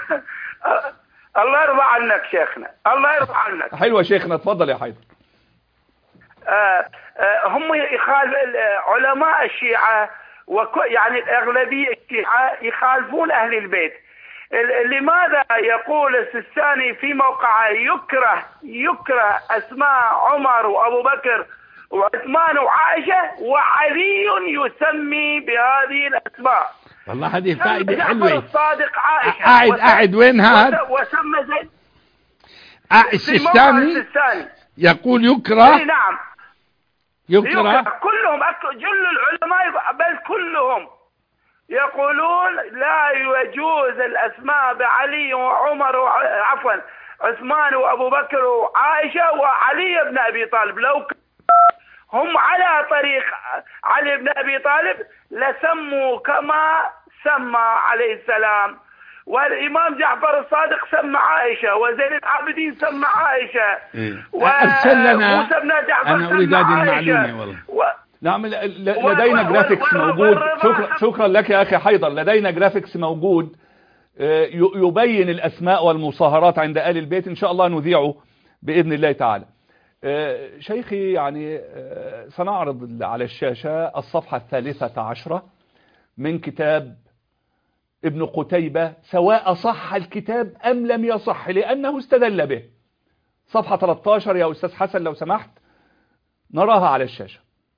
الله يرضى عنك شيخنا، الله يرضى عنك. حلوة يا شيخنا اتفضل يا حيدر. آه، آه، هم يخالف علماء الشيعة وك يعني الأغلبية الشيعة يخالفون أهل البيت. ال- لماذا يقول السيستاني في موقعه يكره يكره أسماء عمر وأبو بكر وعثمان وعائشة وعلي يسمي بهذه الأسماء؟ والله هذه سمى فائدة جعفر حلوة. الصادق عائشة. قاعد وس- قاعد وين هذا؟ وس- وسمى زيد آه، في موقع السيستاني السيستاني. يقول اي يكره نعم يكره. يكره كلهم أك- جل العلماء بل كلهم يقولون لا يجوز الأسماء بعلي وعمر وع- عفوا عثمان وأبو بكر وعائشة وعلي بن أبي طالب. لو ك- هم على طريق علي بن أبي طالب لسموا كما سمى عليه السلام، والإمام جعفر الصادق سمى عائشة، وزين العابدين سمى عائشة، إيه. و- أرسل لنا. موسى بن جعفر أنا أريد سمى هذه عائشة. المعلومة والله. و... نعم ل- ل- و- لدينا و- جرافيكس و- و- موجود. و- شكرا شكرا لك يا أخي حيدر. لدينا جرافيكس موجود آه، ي- يبين الأسماء والمصاهرات عند آل البيت، إن شاء الله نذيعه بإذن الله تعالى. آه، شيخي يعني آه، سنعرض على الشاشة الصفحة الثالثة عشرة من كتاب ابن قتيبة، سواء صح الكتاب أم لم يصح، لأنه استدل به. صفحة ثلاثة عشر يا أستاذ حسن لو سمحت نراها على الشاشة.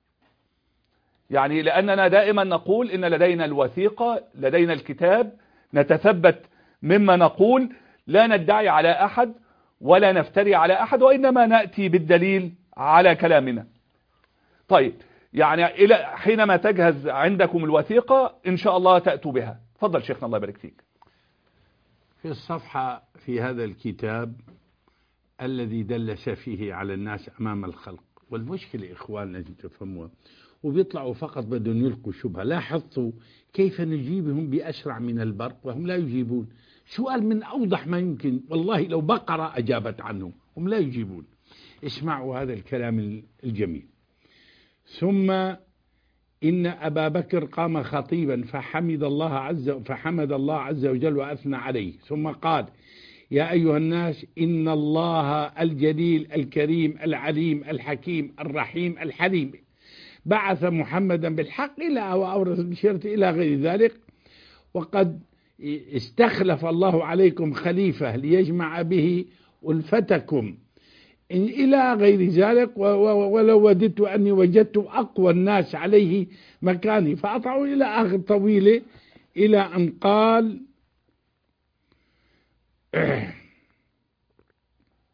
يعني لأننا دائما نقول إن لدينا الوثيقة، لدينا الكتاب، نتثبت مما نقول، لا ندعي على أحد ولا نفتري على أحد، وإنما نأتي بالدليل على كلامنا. طيب يعني إلى حينما تجهز عندكم الوثيقة إن شاء الله تأتوا بها. تفضل شيخنا الله يبارك فيك. في الصفحة في هذا الكتاب الذي دلس فيه على الناس أمام الخلق، والمشكلة إخواننا تفهموا وبيطلعوا فقط بدهم يلقوا شبهة. لاحظتوا كيف نجيبهم بأسرع من البرق وهم لا يجيبون؟ سؤال من أوضح ما يمكن، والله لو بقرة أجابت عنه، هم لا يجيبون. اسمعوا هذا الكلام الجميل. ثم إن أبا بكر قام خطيبا فحمد الله عز فحمد الله عز وجل وأثنى عليه، ثم قال يا أيها الناس إن الله الجليل الكريم العليم الحكيم الرحيم الحليم بعث محمدا بالحق إلى وأورث بشرة إلى غير ذلك، وقد استخلف الله عليكم خليفة ليجمع به ألفتكم إلى غير ذلك، ولو وددت أني وجدت أقوى الناس عليه مكاني فأطعوا إلى آخر طويلة، إلى أن قال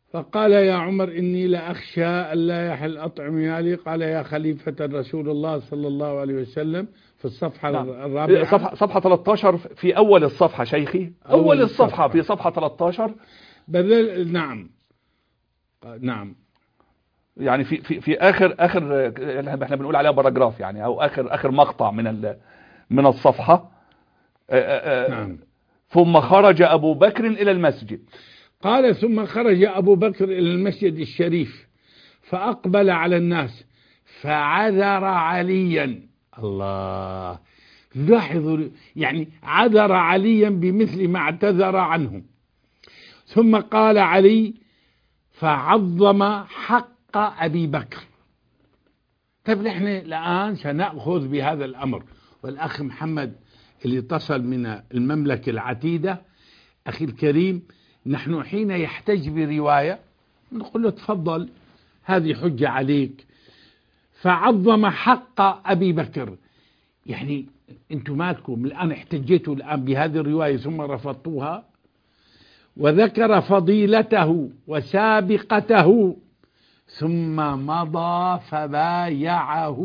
فقال يا عمر إني لأخشى ألا يحل أطعم مالي. قال يا خليفة رسول الله صلى الله عليه وسلم في الصفحة نعم. الرابعة صفحة, صفحة ثلاثة عشر في أول الصفحة شيخي، أول, أول الصفحة, الصفحة في صفحة ثلاثة عشر بدل. نعم نعم يعني في في في آخر آخر احنا بنقول عليها باراجراف يعني، أو آخر آخر مقطع من من الصفحة. نعم. ثم خرج أبو بكر إلى المسجد. قال ثم خرج أبو بكر إلى المسجد الشريف فأقبل على الناس فعذر عليا. الله، لاحظوا يعني عذر عليا بمثل ما اعتذر عنه. ثم قال علي فعظم حق أبي بكر. طيب نحن الآن سنأخذ بهذا الأمر، والأخ محمد اللي اتصل من المملكة العتيدة أخي الكريم، نحن حين يحتج برواية نقول له تفضل هذه حجة عليك. فعظم حق أبي بكر، يعني أنتم مالكم الآن احتجيتوا الآن بهذه الرواية ثم رفضتوها. وذكر فضيلته وسابقته ثم مضى فبايعه.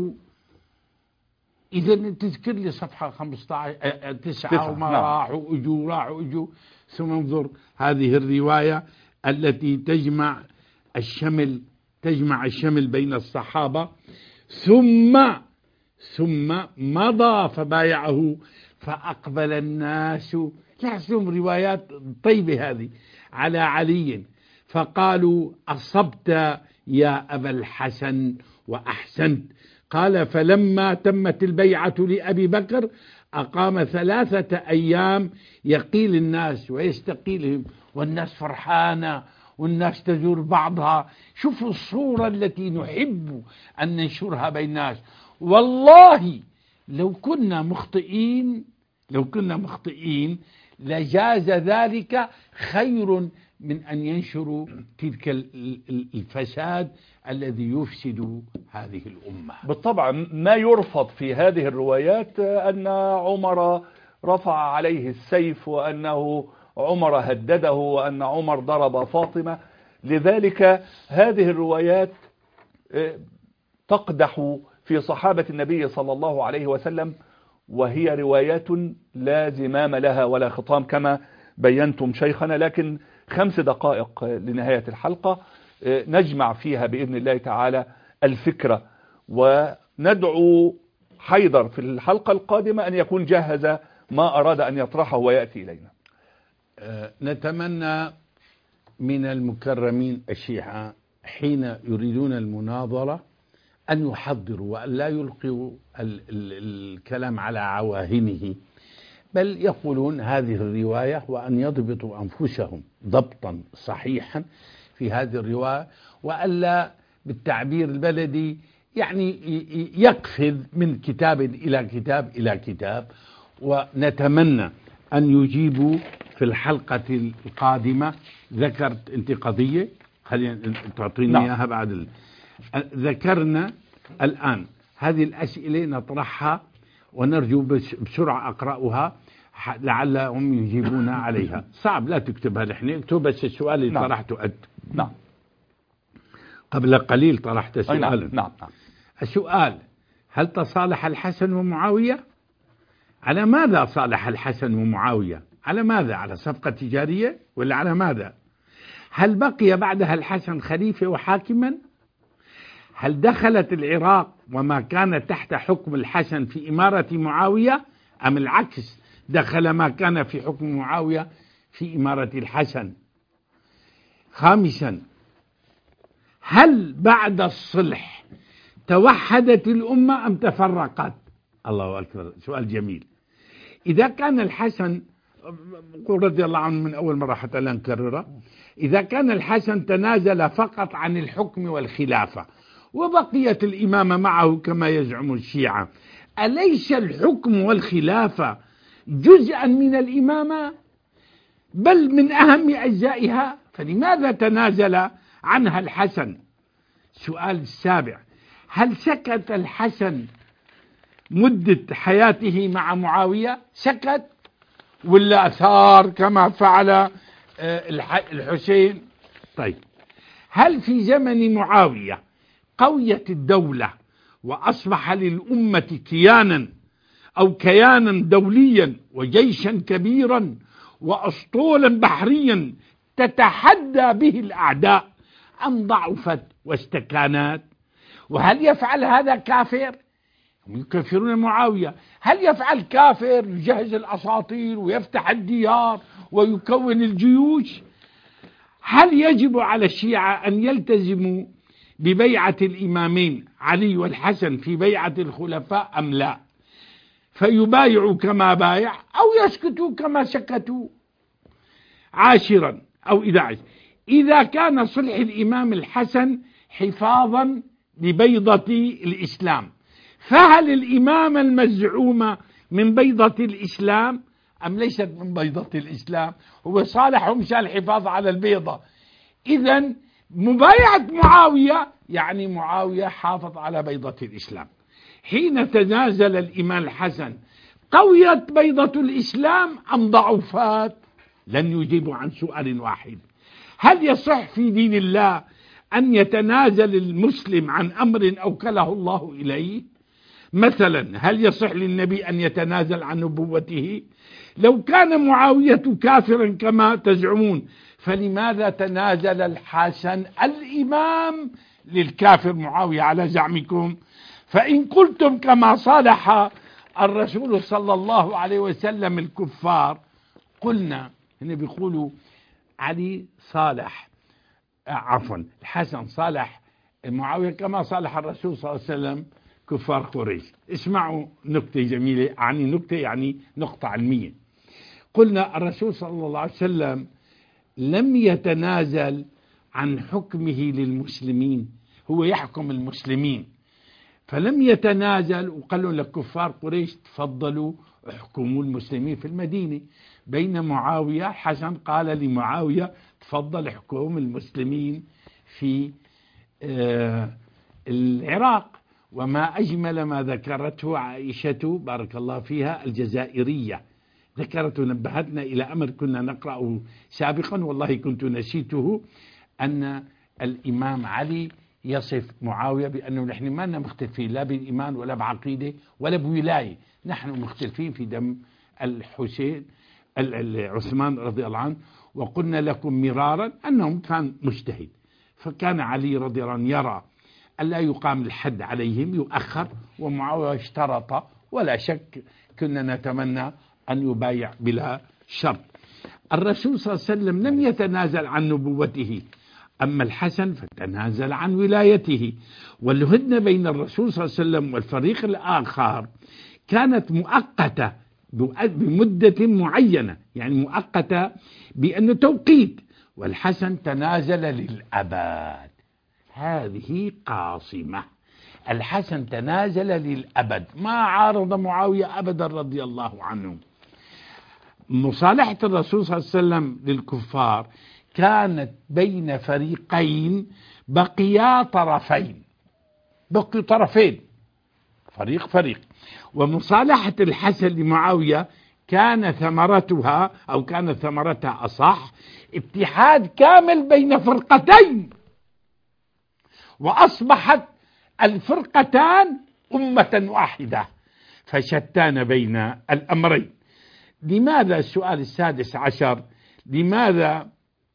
إذا تذكر لي صفحة خمسة عشر تسعة وما راحوا اجوا راحوا اجوا. ثم انظر هذه الرواية التي تجمع الشمل تجمع الشمل بين الصحابة. ثم ثم مضى فبايعه فأقبل الناس، لاحظوا روايات طيبة هذه، على علي فقالوا أصبت يا أبا الحسن وأحسنت. قال فلما تمت البيعة لأبي بكر أقام ثلاثة أيام يقيل الناس ويستقيلهم، والناس فرحانة والناس تزور بعضها. شوفوا الصورة التي نحب أن ننشرها بين الناس. والله لو كنا مخطئين لو كنا مخطئين لجاز ذلك خير من أن ينشروا تلك الفساد الذي يفسد هذه الأمة. بالطبع ما يرفض في هذه الروايات أن عمر رفع عليه السيف، وأنه عمر هدده، وأن عمر ضرب فاطمة. لذلك هذه الروايات تقدح في صحابة النبي صلى الله عليه وسلم، وهي روايات لا زمام لها ولا خطام كما بينتم شيخنا. لكن خمس دقائق لنهاية الحلقة نجمع فيها بإذن الله تعالى الفكرة، وندعو حيدر في الحلقة القادمة أن يكون جهز ما أراد أن يطرحه ويأتي إلينا. نتمنى من المكرمين الشيعة حين يريدون المناظرة أن يحضروا وأن لا يلقوا ال ال الكلام على عواهنه، بل يقولون هذه الرواية، وأن يضبطوا أنفسهم ضبطا صحيحا في هذه الرواية، وألا بالتعبير البلدي يعني يقفز من كتاب إلى كتاب إلى كتاب. ونتمنى أن يجيبوا في الحلقة القادمة. ذكرت انت قضية، خلينا تعطيني نعم. إياها بعد ال... ذكرنا الآن هذه الأسئلة نطرحها ونرجو بسرعة أقرأها لعلهم يجيبون عليها. صعب لا تكتبها نحن، اكتب بس السؤال اللي نعم. طرحته أنت. نعم. قبل قليل طرحت سؤالا. نعم. نعم. نعم. السؤال: هل تصالح الحسن ومعاوية؟ على ماذا صالح الحسن ومعاوية؟ على ماذا؟ على صفقة تجارية ولا على ماذا؟ هل بقي بعدها الحسن خليفة وحاكما؟ هل دخلت العراق وما كان تحت حكم الحسن في إمارة معاوية، أم العكس دخل ما كان في حكم معاوية في إمارة الحسن؟ خامسا: هل بعد الصلح توحدت الأمة أم تفرقت؟ الله أكبر، سؤال جميل. إذا كان الحسن رضي الله عنه من أول مرة حتى لا نكرره، إذا كان الحسن تنازل فقط عن الحكم والخلافة وبقيت الإمامة معه كما يزعم الشيعة، أليس الحكم والخلافة جزءا من الإمامة بل من أهم أجزائها؟ فلماذا تنازل عنها الحسن؟ السؤال السابع: هل سكت الحسن مدة حياته مع معاوية؟ سكت ولا أثار كما فعل الحسين؟ طيب، هل في زمن معاوية قويت الدولة وأصبح للأمة كيانا أو كيانا دوليا وجيشا كبيرا وأسطولا بحريا تتحدى به الأعداء، أم ضعفت واستكانت؟ وهل يفعل هذا كافر؟ هم يكفرون معاوية. هل يفعل كافر يجهز الأساطير ويفتح الديار ويكون الجيوش؟ هل يجب على الشيعة أن يلتزموا ببيعة الإمامين علي والحسن في بيعة الخلفاء أم لا؟ فيبايعوا كما بايع أو يسكتوا كما سكتوا. عاشرا أو إذا عشر إذا كان صلح الإمام الحسن حفاظا لبيضة الإسلام، فهل الإمامة المزعومة من بيضة الإسلام أم ليست من بيضة الإسلام؟ هو صالح مشان الحفاظ على البيضة. إذن مبايعة معاوية يعني معاوية حافظ على بيضة الإسلام. حين تنازل الإمام الحسن قويت بيضة الإسلام أم ضعفت؟ لن يجيبوا عن سؤال واحد: هل يصح في دين الله أن يتنازل المسلم عن أمر أوكله الله إليه؟ مثلا هل يصح للنبي أن يتنازل عن نبوته؟ لو كان معاوية كافرا كما تزعمون فلماذا تنازل الحسن الإمام للكافر معاوية على زعمكم؟ فإن قلتم كما صالح الرسول صلى الله عليه وسلم الكفار، قلنا هنا بيقولوا علي صالح عفوا الحسن صالح معاوية كما صالح الرسول صلى الله عليه وسلم كفار قريش. اسمعوا نكتة جميلة، يعني نكتة يعني نقطة علمية. قلنا الرسول صلى الله عليه وسلم لم يتنازل عن حكمه للمسلمين، هو يحكم المسلمين، فلم يتنازل وقالوا لكفار قريش تفضلوا احكموا المسلمين في المدينة، بين معاوية حسن قال لمعاوية تفضل احكم المسلمين في آه العراق. وما أجمل ما ذكرته عائشة بارك الله فيها الجزائرية، ذكرت نبهتنا إلى أمر كنا نقرأه سابقا والله كنت نسيته، أن الإمام علي يصف معاوية بأنه نحن ما مختلفين لا بالإيمان ولا بعقيدة ولا بولاية، نحن مختلفين في دم الحسين عثمان رضي الله عنه، وقلنا لكم مرارا أنهم كان مجتهد، فكان علي رضي الله عنه يرى ألا يقام الحد عليهم يؤخر، ومعاوية اشترط ولا شك كنا نتمنى أن يبايع بلا شرط. الرسول صلى الله عليه وسلم لم يتنازل عن نبوته، أما الحسن فتنازل عن ولايته. والهدنة بين الرسول صلى الله عليه وسلم والفريق الآخر كانت مؤقتة بمدة معينة، يعني مؤقتة بأنه توقيت، والحسن تنازل للأبد. هذه قاصمة، الحسن تنازل للأبد، ما عارض معاوية أبدا رضي الله عنه. مصالحة الرسول صلى الله عليه وسلم للكفار كانت بين فريقين بقيا طرفين، بقي طرفين فريق فريق. ومصالحة الحسن لمعاوية كان ثمرتها أو كانت ثمرتها أصح اتحاد كامل بين فرقتين، وأصبحت الفرقتان أمة واحدة، فشتان بين الأمرين. لماذا السؤال السادس عشر، لماذا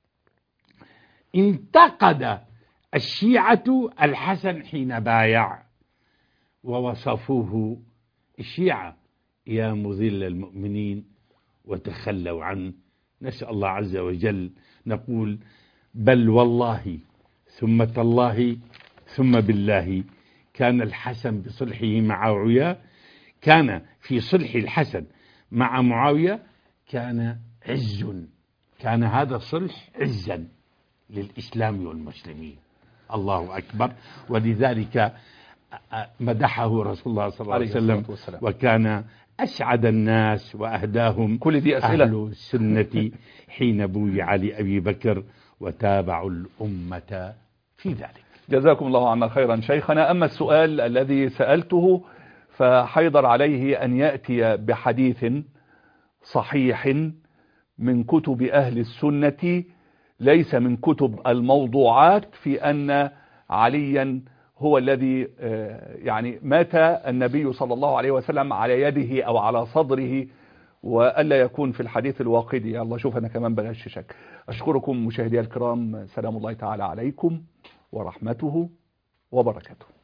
انتقد الشيعة الحسن حين بايع ووصفوه الشيعة يا مذل المؤمنين وتخلوا عنه؟ نسأل الله عز وجل نقول بل والله ثم تالله ثم بالله كان الحسن بصلحه مع معاوية، كان في صلح الحسن مع معاوية كان عز، كان هذا الصلح عزا للإسلام والمسلمين. الله أكبر. ولذلك مدحه رسول الله صلى الله عليه وسلم وكان أسعد الناس وأهداهم كل دي أسئلة أهل السنة حين بويع لأبي بكر وتابعوا الأمة في ذلك. جزاكم الله عنا خيرا شيخنا. أما السؤال الذي سألته فحيضر عليه أن يأتي بحديث صحيح من كتب أهل السنة ليس من كتب الموضوعات في أن عليا هو الذي يعني مات النبي صلى الله عليه وسلم على يده أو على صدره، وألا يكون في الحديث الواقدي. يا الله شوف أنا كمان بغششك. أشكركم مشاهدي الكرام، سلام الله تعالى عليكم ورحمته وبركاته.